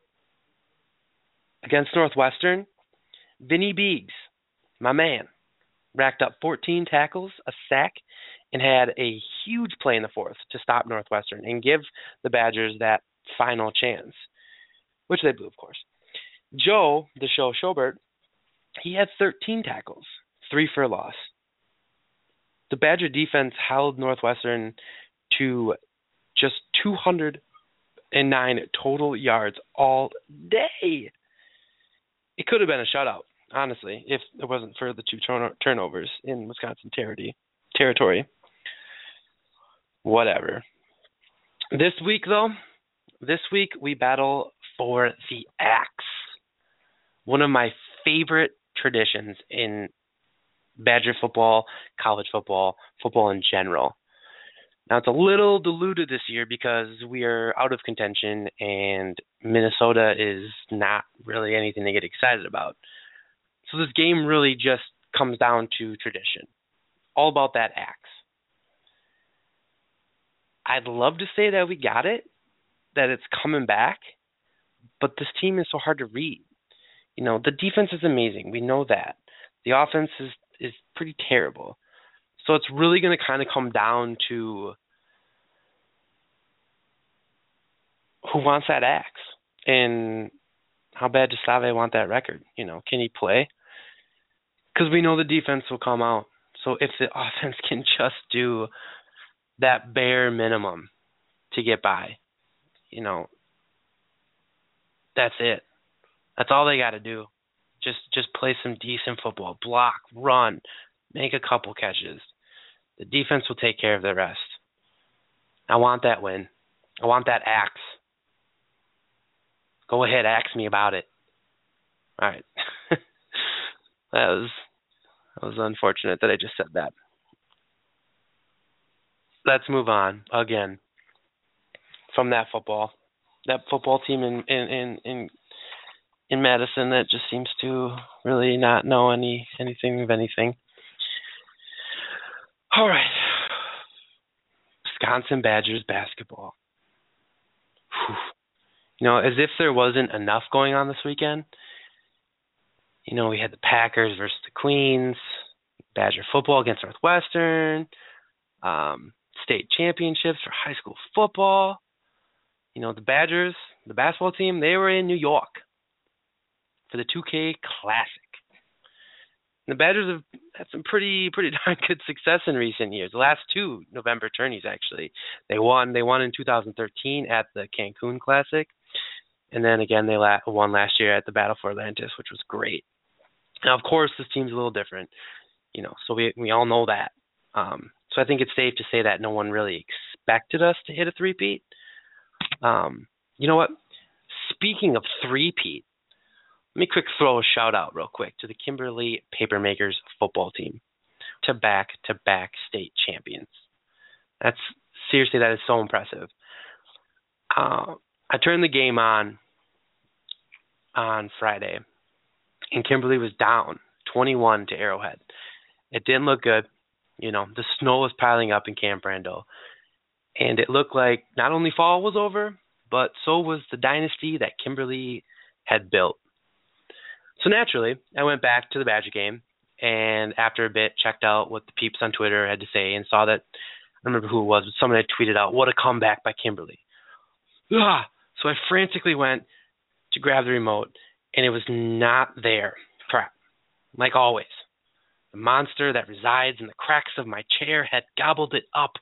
Against Northwestern, Vinny Beegs, my man, racked up fourteen tackles, a sack, and had a huge play in the fourth to stop Northwestern and give the Badgers that final chance, which they blew, of course. Joe, the show Schobert, he had thirteen tackles, three for a loss. The Badger defense held Northwestern to just two hundred nine total yards all day. It could have been a shutout, honestly, if it wasn't for the two turn- turnovers in Wisconsin ter- territory. Whatever. This week, though, this week we battle for the axe. One of my favorite traditions in Badger football, college football, football in general. Now, it's a little diluted this year because we are out of contention and Minnesota is not really anything to get excited about. So this game really just comes down to tradition. All about that axe. I'd love to say that we got it, that it's coming back, but this team is so hard to read. You know, the defense is amazing. We know that. The offense is, is pretty terrible. So it's really going to kind of come down to who wants that axe and how bad does Save want that record. You know, can he play? Because we know the defense will come out. So if the offense can just do that bare minimum to get by, you know, that's it. That's all they got to do. Just just play some decent football. Block, run, make a couple catches. The defense will take care of the rest. I want that win. I want that axe. Go ahead, axe me about it. All right. that was that was unfortunate that I just said that. Let's move on again from that football. That football team in in in in, in Madison that just seems to really not know any anything of anything. All right. Wisconsin Badgers basketball. Whew. You know, as if there wasn't enough going on this weekend. You know, we had the Packers versus the Queens, Badger football against Northwestern, um, state championships for high school football. You know, the Badgers, the basketball team, they were in New York for the two K Classic. The Badgers have had some pretty pretty darn good success in recent years. The last two November tourneys, actually. They won They won in two thousand thirteen at the Cancun Classic. And then again, they la- won last year at the Battle for Atlantis, which was great. Now, of course, this team's a little different, you know, so we we all know that. Um, so I think it's safe to say that no one really expected us to hit a three-peat. Um, you know what? Speaking of three-peat, let me quick throw a shout-out real quick to the Kimberly Papermakers football team, to back-to-back state champions. That's seriously, that is so impressive. Uh, I turned the game on on Friday, and Kimberly was down twenty-one to Arrowhead. It didn't look good. You know, the snow was piling up in Camp Brando, and it looked like not only fall was over, but so was the dynasty that Kimberly had built. So naturally, I went back to the Badger game, and after a bit, checked out what the peeps on Twitter had to say, and saw that, I don't remember who it was, but someone had tweeted out, "What a comeback by Kimberly." Ah! So I frantically went to grab the remote, and it was not there. Crap. Like always. The monster that resides in the cracks of my chair had gobbled it up.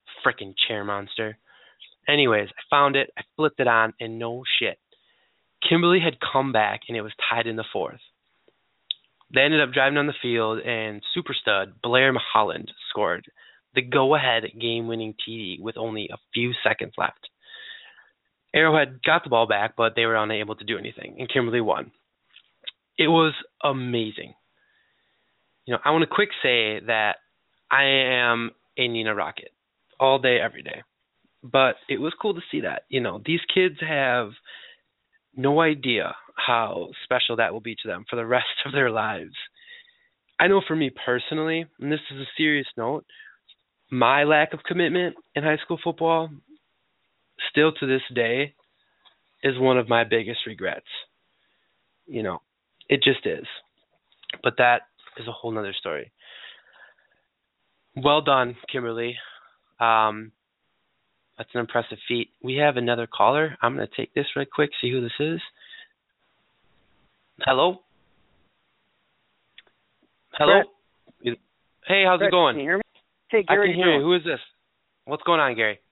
Frickin' chair monster. Anyways, I found it, I flipped it on, and no shit. Kimberly had come back, and it was tied in the fourth. They ended up driving on the field, and super stud Blair Holland scored the go-ahead game-winning T D with only a few seconds left. Arrowhead got the ball back, but they were unable to do anything, and Kimberly won. It was amazing. You know, I want to quick say that I am a Neenah Rocket all day, every day. But it was cool to see that. You know, these kids have no idea how special that will be to them for the rest of their lives. I know for me personally, and this is a serious note, my lack of commitment in high school football, still to this day, is one of my biggest regrets. You know, it just is. But that is a whole nother story. Well done, Kimberly. Um, that's an impressive feat. We have another caller. I'm going to take this right quick, see who this is. Hello? Hello? Brett. Hey, how's Brett, it going? Can you hear me? Hey, Gary. I can hear you. Who is this? What's going on, Gary?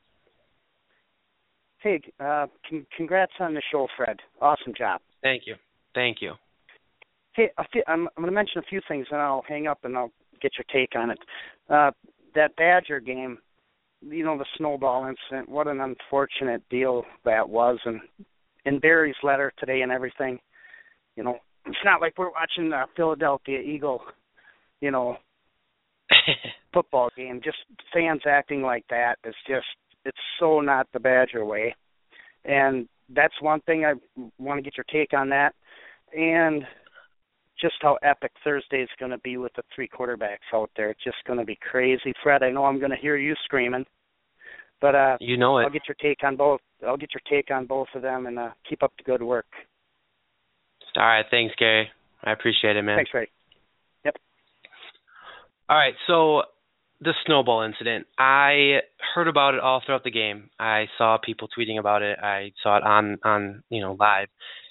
Hey, uh, con- congrats on the show, Fred. Awesome job. Thank you. Thank you. Hey, a few, I'm, I'm going to mention a few things, and I'll hang up and I'll get your take on it. Uh, that Badger game, you know, the snowball incident, what an unfortunate deal that was. And in Barry's letter today and everything, you know, it's not like we're watching the Philadelphia Eagle, you know, football game. Just fans acting like that is just, it's so not the Badger way. And that's one thing I want to get your take on that. And just how epic Thursday is going to be with the three quarterbacks out there. It's just going to be crazy. Fred, I know I'm going to hear you screaming, but uh, you know it. I'll get your take on both. I'll get your take on both of them, and uh, keep up the good work. All right, thanks, Gary. I appreciate it, man. Thanks, Ray. Yep. All right, so the snowball incident. I heard about it all throughout the game. I saw people tweeting about it. I saw it on, on you know, live.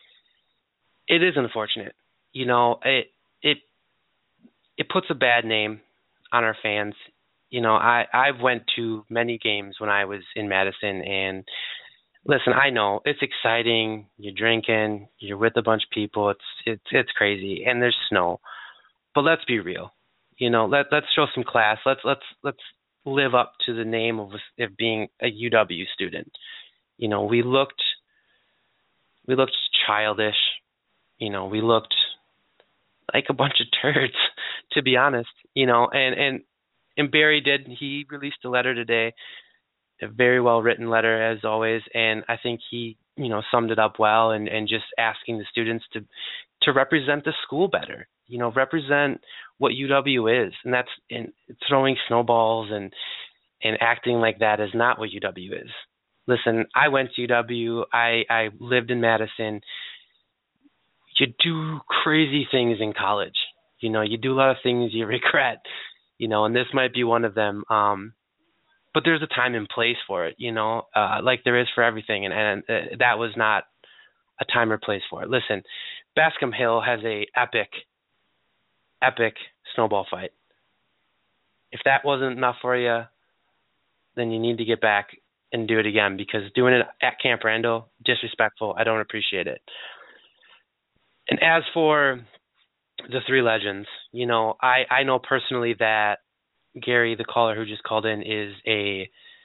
It is unfortunate. You know, it it it puts a bad name on our fans. You know, I I've went to many games when I was in Madison, and listen, I know it's exciting. You're drinking, you're with a bunch of people. It's it's it's crazy, and there's snow. But let's be real. You know, let let's show some class. Let's let's let's live up to the name of, of being a U W student. You know, we looked we looked childish. You know, we looked like a bunch of turds, to be honest, you know, and, and, and Barry did, he released a letter today, a very well written letter as always. And I think he, you know, summed it up well, and, and just asking the students to, to represent the school better, you know, represent what U W is. And that's in throwing snowballs and, and acting like that is not what U W is. Listen, I went to U W. I, I lived in Madison. You do crazy things in college. You know, you do a lot of things you regret, you know, and this might be one of them. Um, but there's a time and place for it, you know, uh, like there is for everything. And, and uh, that was not a time or place for it. Listen, Bascom Hill has a epic, epic snowball fight. If that wasn't enough for you, then you need to get back and do it again, because doing it at Camp Randall, disrespectful. I don't appreciate it. And as for the three legends, you know, I, I know personally that Gary, the caller who just called in, is a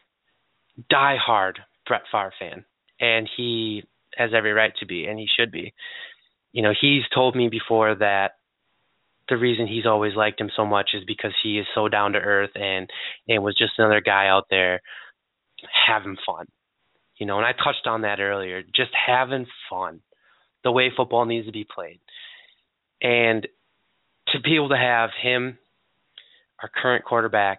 diehard Brett Favre fan, and he has every right to be, and he should be. You know, he's told me before that the reason he's always liked him so much is because he is so down to earth and, and was just another guy out there having fun. You know, and I touched on that earlier, just having fun. The way football needs to be played. And to be able to have him, our current quarterback,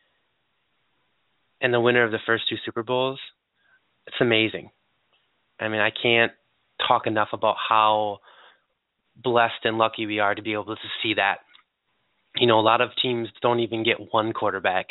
and the winner of the first two Super Bowls, it's amazing. I mean, I can't talk enough about how blessed and lucky we are to be able to see that. You know, a lot of teams don't even get one quarterback.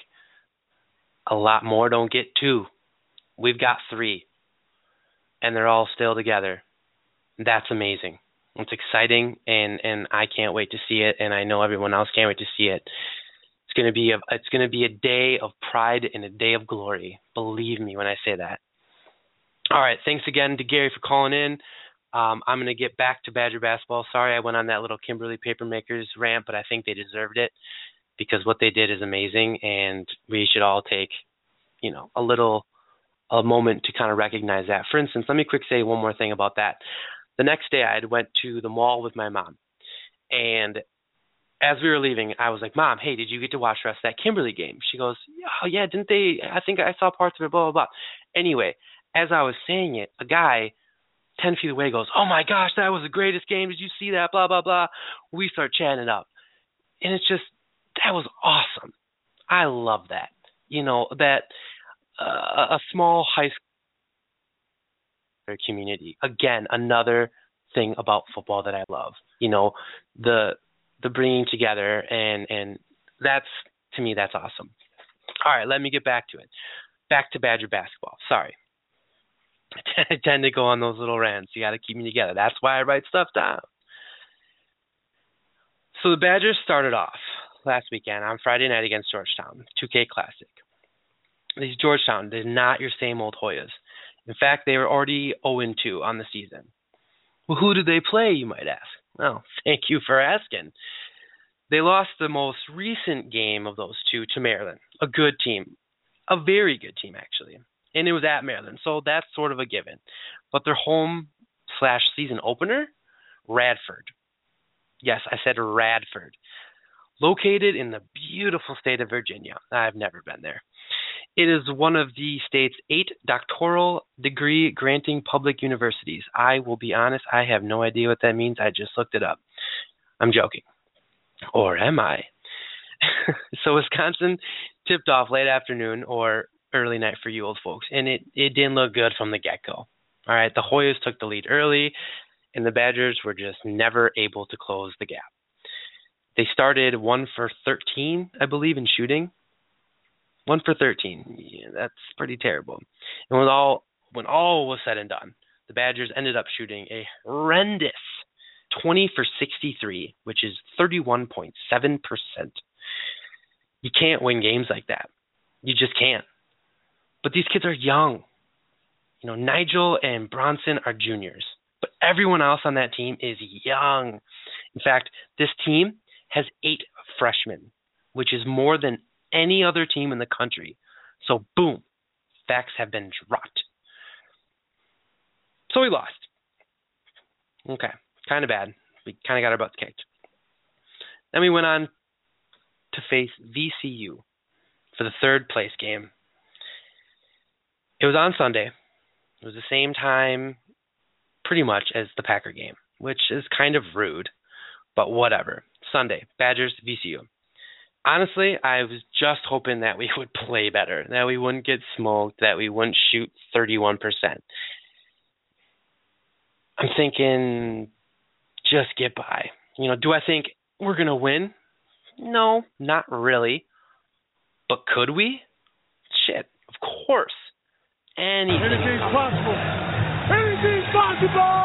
A lot more don't get two. We've got three. And they're all still together. That's amazing. It's exciting, and, and I can't wait to see it, and I know everyone else can't wait to see it. It's going to be a it's going to be a day of pride and a day of glory. Believe me when I say that. All right, thanks again to Gary for calling in. Um, I'm going to get back to Badger basketball. Sorry I went on that little Kimberly Papermakers rant, but I think they deserved it because what they did is amazing, and we should all take, you know, a little a moment to kind of recognize that. For instance, let me quick say one more thing about that. The next day I went to the mall with my mom, and as we were leaving, I was like, Mom, hey, did you get to watch the rest of that Kimberly game? She goes, oh, yeah, didn't they? I think I saw parts of it, blah, blah, blah. Anyway, as I was saying it, a guy ten feet away goes, oh, my gosh, that was the greatest game. Did you see that? Blah, blah, blah. We start chatting it up. And it's just, that was awesome. I love that. You know, that uh, a small high school community. Again, another thing about football that I love. You know, the the bringing together, and, and that's, to me, that's awesome. All right, let me get back to it. Back to Badger basketball. Sorry. I tend to go on those little rants. You got to keep me together. That's why I write stuff down. So the Badgers started off last weekend on Friday night against Georgetown, two K Classic. These Georgetown, they're not your same old Hoyas. In fact, they were already oh and two on the season. Well, who did they play, you might ask? Well, thank you for asking. They lost the most recent game of those two to Maryland, a good team, a very good team, actually. And it was at Maryland, so that's sort of a given. But their home slash season opener, Radford. Yes, I said Radford. Located in the beautiful state of Virginia. I've never been there. It is one of the state's eight doctoral degree granting public universities. I will be honest, I have no idea what that means. I just looked it up. I'm joking. Or am I? So Wisconsin tipped off late afternoon or early night for you old folks, and it, it didn't look good from the get-go. All right, the Hoyas took the lead early, and the Badgers were just never able to close the gap. They started one for thirteen, I believe, in shooting. One for thirteen. Yeah, that's pretty terrible. And when all when all was said and done, the Badgers ended up shooting a horrendous twenty for sixty-three, which is thirty-one point seven percent. You can't win games like that. You just can't. But these kids are young. You know, Nigel and Bronson are juniors, but everyone else on that team is young. In fact, this team has eight freshmen, which is more than any other team in the country. So, boom, facts have been dropped. So we lost. Okay, kind of bad. We kind of got our butts kicked. Then we went on to face V C U for the third place game. It was on Sunday. It was the same time pretty much as the Packer game, which is kind of rude, but whatever. Sunday, Badgers, V C U. Honestly, I was just hoping that we would play better, that we wouldn't get smoked, that we wouldn't shoot thirty-one percent. I'm thinking just get by. You know, do I think we're going to win? No, not really. But could we? Shit, of course. Anything Anything's possible. Anything's possible!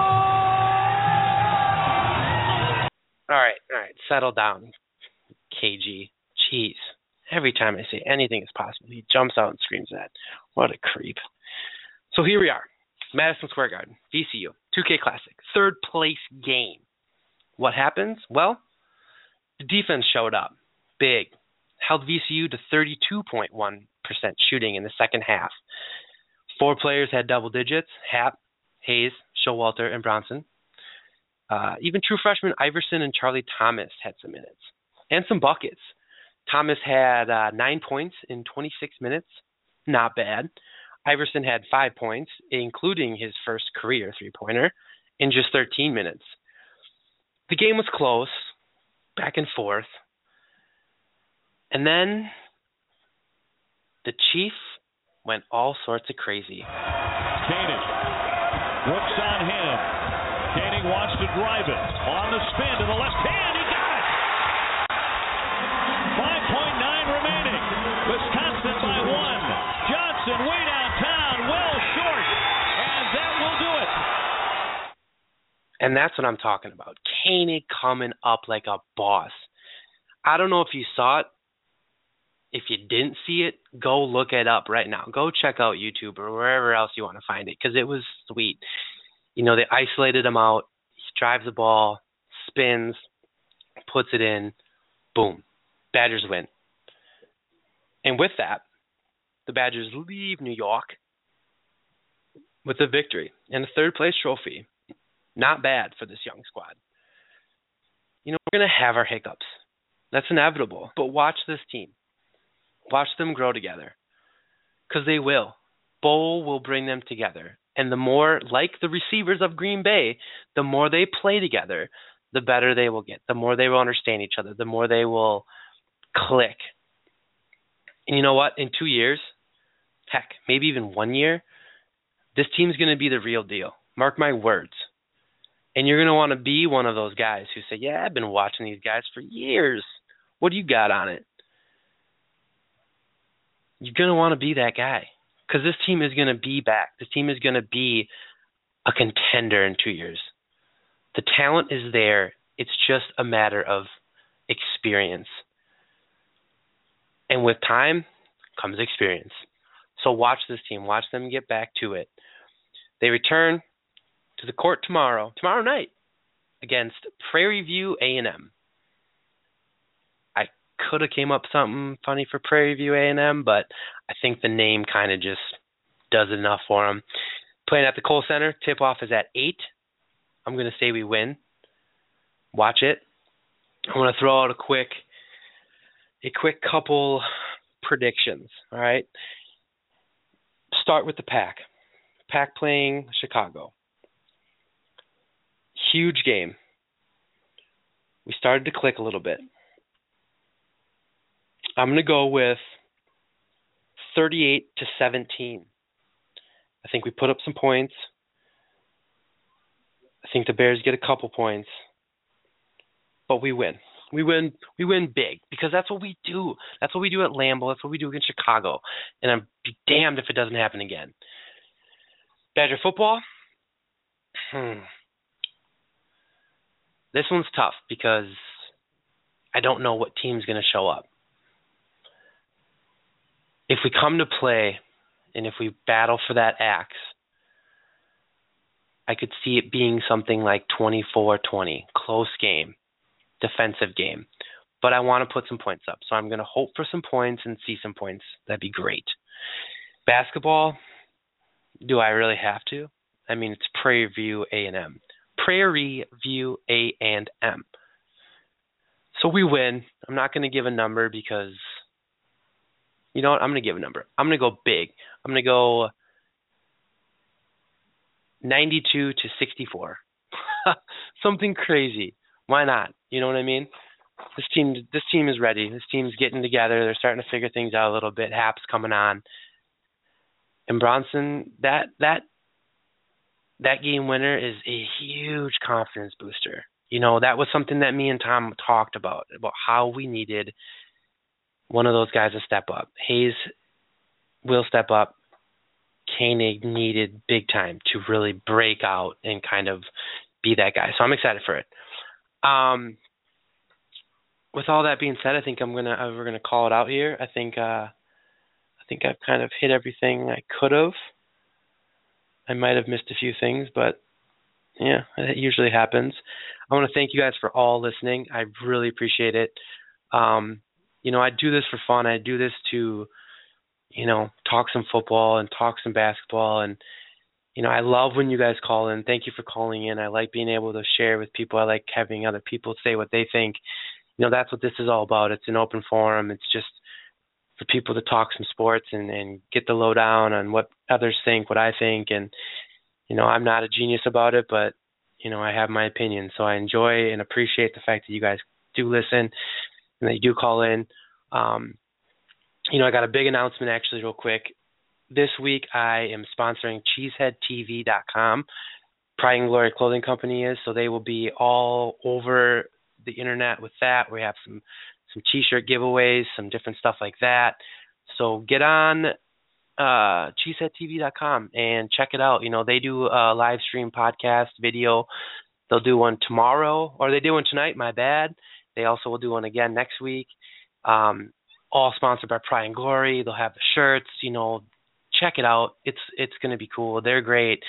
All right, all right, settle down, K G. Jeez. Every time I say anything is possible, he jumps out and screams that. What a creep. So here we are, Madison Square Garden, V C U, two K Classic, third place game. What happens? Well, the defense showed up, big, held V C U to thirty-two point one percent shooting in the second half. Four players had double digits, Happ, Hayes, Showalter, and Bronson. Uh, even true freshmen Iverson and Charlie Thomas had some minutes and some buckets. Thomas had uh, nine points in twenty-six minutes. Not bad. Iverson had five points, including his first career three-pointer, in just thirteen minutes. The game was close, back and forth. And then the Chief went all sorts of crazy. Koenig looks on him. Koenig wants to drive it. On the spin to the left hand. He got it. five point nine remaining. Wisconsin by one. Johnson way downtown. Well short. And that will do it. And that's what I'm talking about. Koenig coming up like a boss. I don't know if you saw it. If you didn't see it, go look it up right now. Go check out YouTube or wherever else you want to find it because it was sweet. You know, they isolated him out. He drives the ball, spins, puts it in, boom. Badgers win. And with that, the Badgers leave New York with a victory and a third-place trophy. Not bad for this young squad. You know, we're going to have our hiccups. That's inevitable. But watch this team. Watch them grow together. Because they will. Bo will bring them together. And the more, like the receivers of Green Bay, the more they play together, the better they will get. The more they will understand each other. The more they will click. And you know what? In two years, heck, maybe even one year, this team's going to be the real deal. Mark my words. And you're going to want to be one of those guys who say, yeah, I've been watching these guys for years. What do you got on it? You're going to want to be that guy. Because this team is going to be back. This team is going to be a contender in two years. The talent is there. It's just a matter of experience. And with time comes experience. So watch this team. Watch them get back to it. They return to the court tomorrow, tomorrow night, against Prairie View A and M. I could have came up with something funny for Prairie View A and M, but I think the name kind of just does enough for them. Playing at the Kohl Center, tip-off is at eight. I'm going to say we win. Watch it. I want to throw out a quick, a quick couple predictions, all right? Start with the Pack. Pack playing Chicago. Huge game. We started to click a little bit. I'm going to go with thirty-eight to seventeen. I think we put up some points. I think the Bears get a couple points. But we win. We win we win big because that's what we do. That's what we do at Lambeau. That's what we do against Chicago. And I'm be damned if it doesn't happen again. Badger football? Hmm. This one's tough because I don't know what team's going to show up. If we come to play and if we battle for that axe, I could see it being something like twenty-four twenty, close game, defensive game. But I want to put some points up. So I'm going to hope for some points and see some points. That'd be great. Basketball, do I really have to? I mean, it's Prairie View A and M. Prairie View A and M. So we win. I'm not going to give a number because, you know what? I'm going to give a number. I'm going to go big. I'm going to go ninety-two to sixty-four. Something crazy. Why not? You know what I mean? This team, this team is ready. This team's getting together. They're starting to figure things out a little bit. Hap's coming on. And Bronson, that that that game winner is a huge confidence booster. You know, that was something that me and Tom talked about, about how we needed one of those guys to step up. Hayes will step up. Koenig needed big time to really break out and kind of be that guy. So I'm excited for it. Um, with all that being said, I think I'm gonna uh, we're gonna call it out here. I think uh, I think I've kind of hit everything I could have. I might have missed a few things, but yeah, it usually happens. I want to thank you guys for all listening. I really appreciate it. Um, you know, I do this for fun. I do this to, you know, talk some football and talk some basketball. And, you know, I love when you guys call in. Thank you for calling in. I like being able to share with people. I like having other people say what they think. You know, that's what this is all about. It's an open forum. It's just for people to talk some sports and, and get the lowdown on what others think, what I think. And, you know, I'm not a genius about it, but, you know, I have my opinion. So I enjoy and appreciate the fact that you guys do listen and that you do call in. Um, you know, I got a big announcement actually real quick. This week I am sponsoring cheesehead T V dot com. Pride and Glory Clothing Company is, so they will be all over the internet with that. We have some some t-shirt giveaways, some different stuff like that. So get on uh, cheesehead T V dot com and check it out. You know, they do a live stream podcast video. They'll do one tomorrow, or they do one tonight, my bad. They also will do one again next week. Um, all sponsored by Pride and Glory. They'll have the shirts, you know, check it out. It's it's going to be cool. They're great.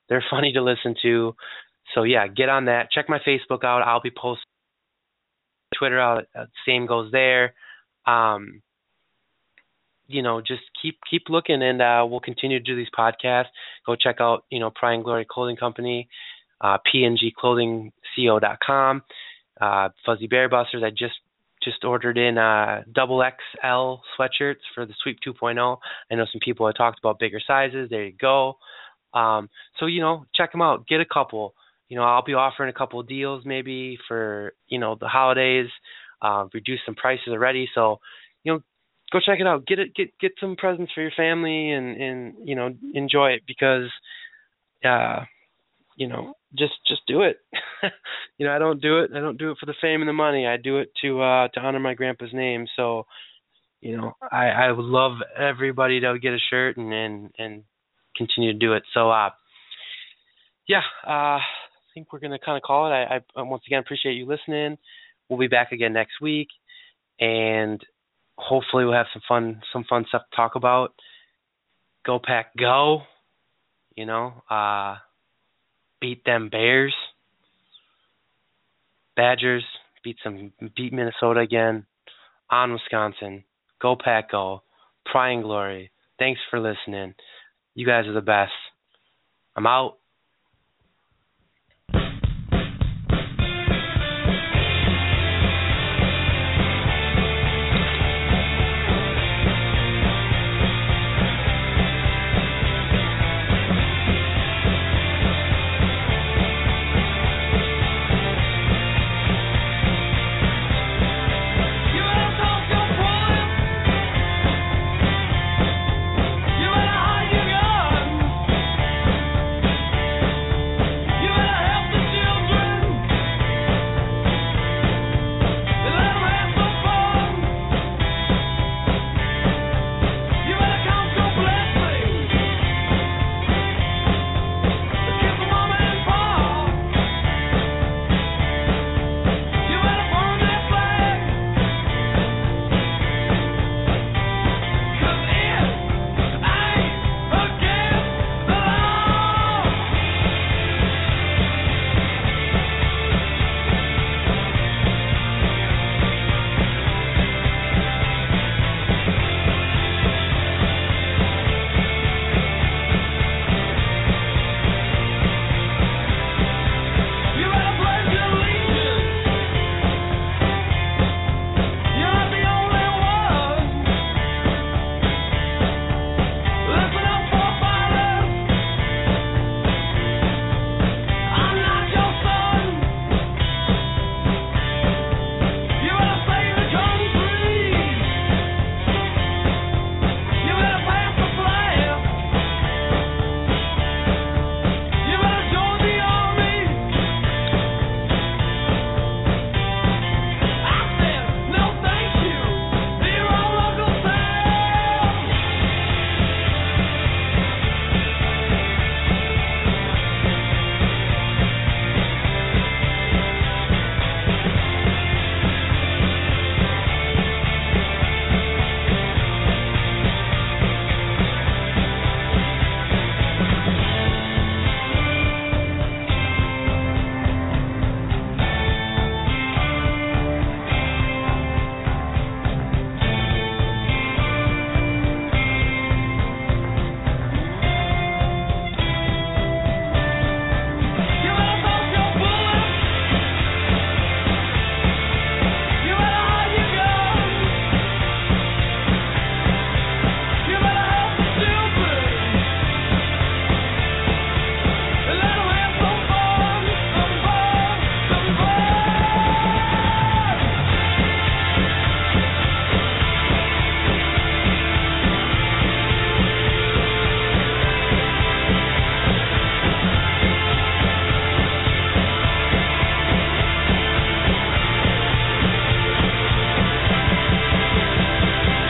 They're funny to listen to. So, yeah, get on that. Check my Facebook out. I'll be posting Twitter out. Same goes there. Um, you know, just keep keep looking, and uh, we'll continue to do these podcasts. Go check out, you know, Pride and Glory Clothing Company, uh, P N G clothing co dot com, uh, Fuzzy Bear Busters. I just just ordered in uh, double X L sweatshirts for the Sweep two point oh. I know some people have talked about bigger sizes. There you go. Um, so, you know, check them out. Get a couple. You know, I'll be offering a couple of deals maybe for, you know, the holidays, uh, reduce some prices already. So, you know, go check it out. Get it, get get some presents for your family, and, and you know, enjoy it, because, uh, you know, just just do it. You know, I don't do it. I don't do it for the fame and the money. I do it to uh, to honor my grandpa's name. So, you know, I, I would love everybody to get a shirt and and, and continue to do it. So, uh, yeah, uh, I think we're gonna kind of call it. I, I once again appreciate you listening. We'll be back again next week, and hopefully we'll have some fun some fun stuff to talk about. Go Pack Go. You know, uh, beat them Bears. Badgers beat some beat Minnesota again. On Wisconsin. Go Pack Go. Pride and Glory. Thanks for listening. You guys are the best. I'm out.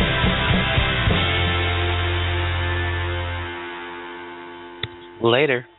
Later.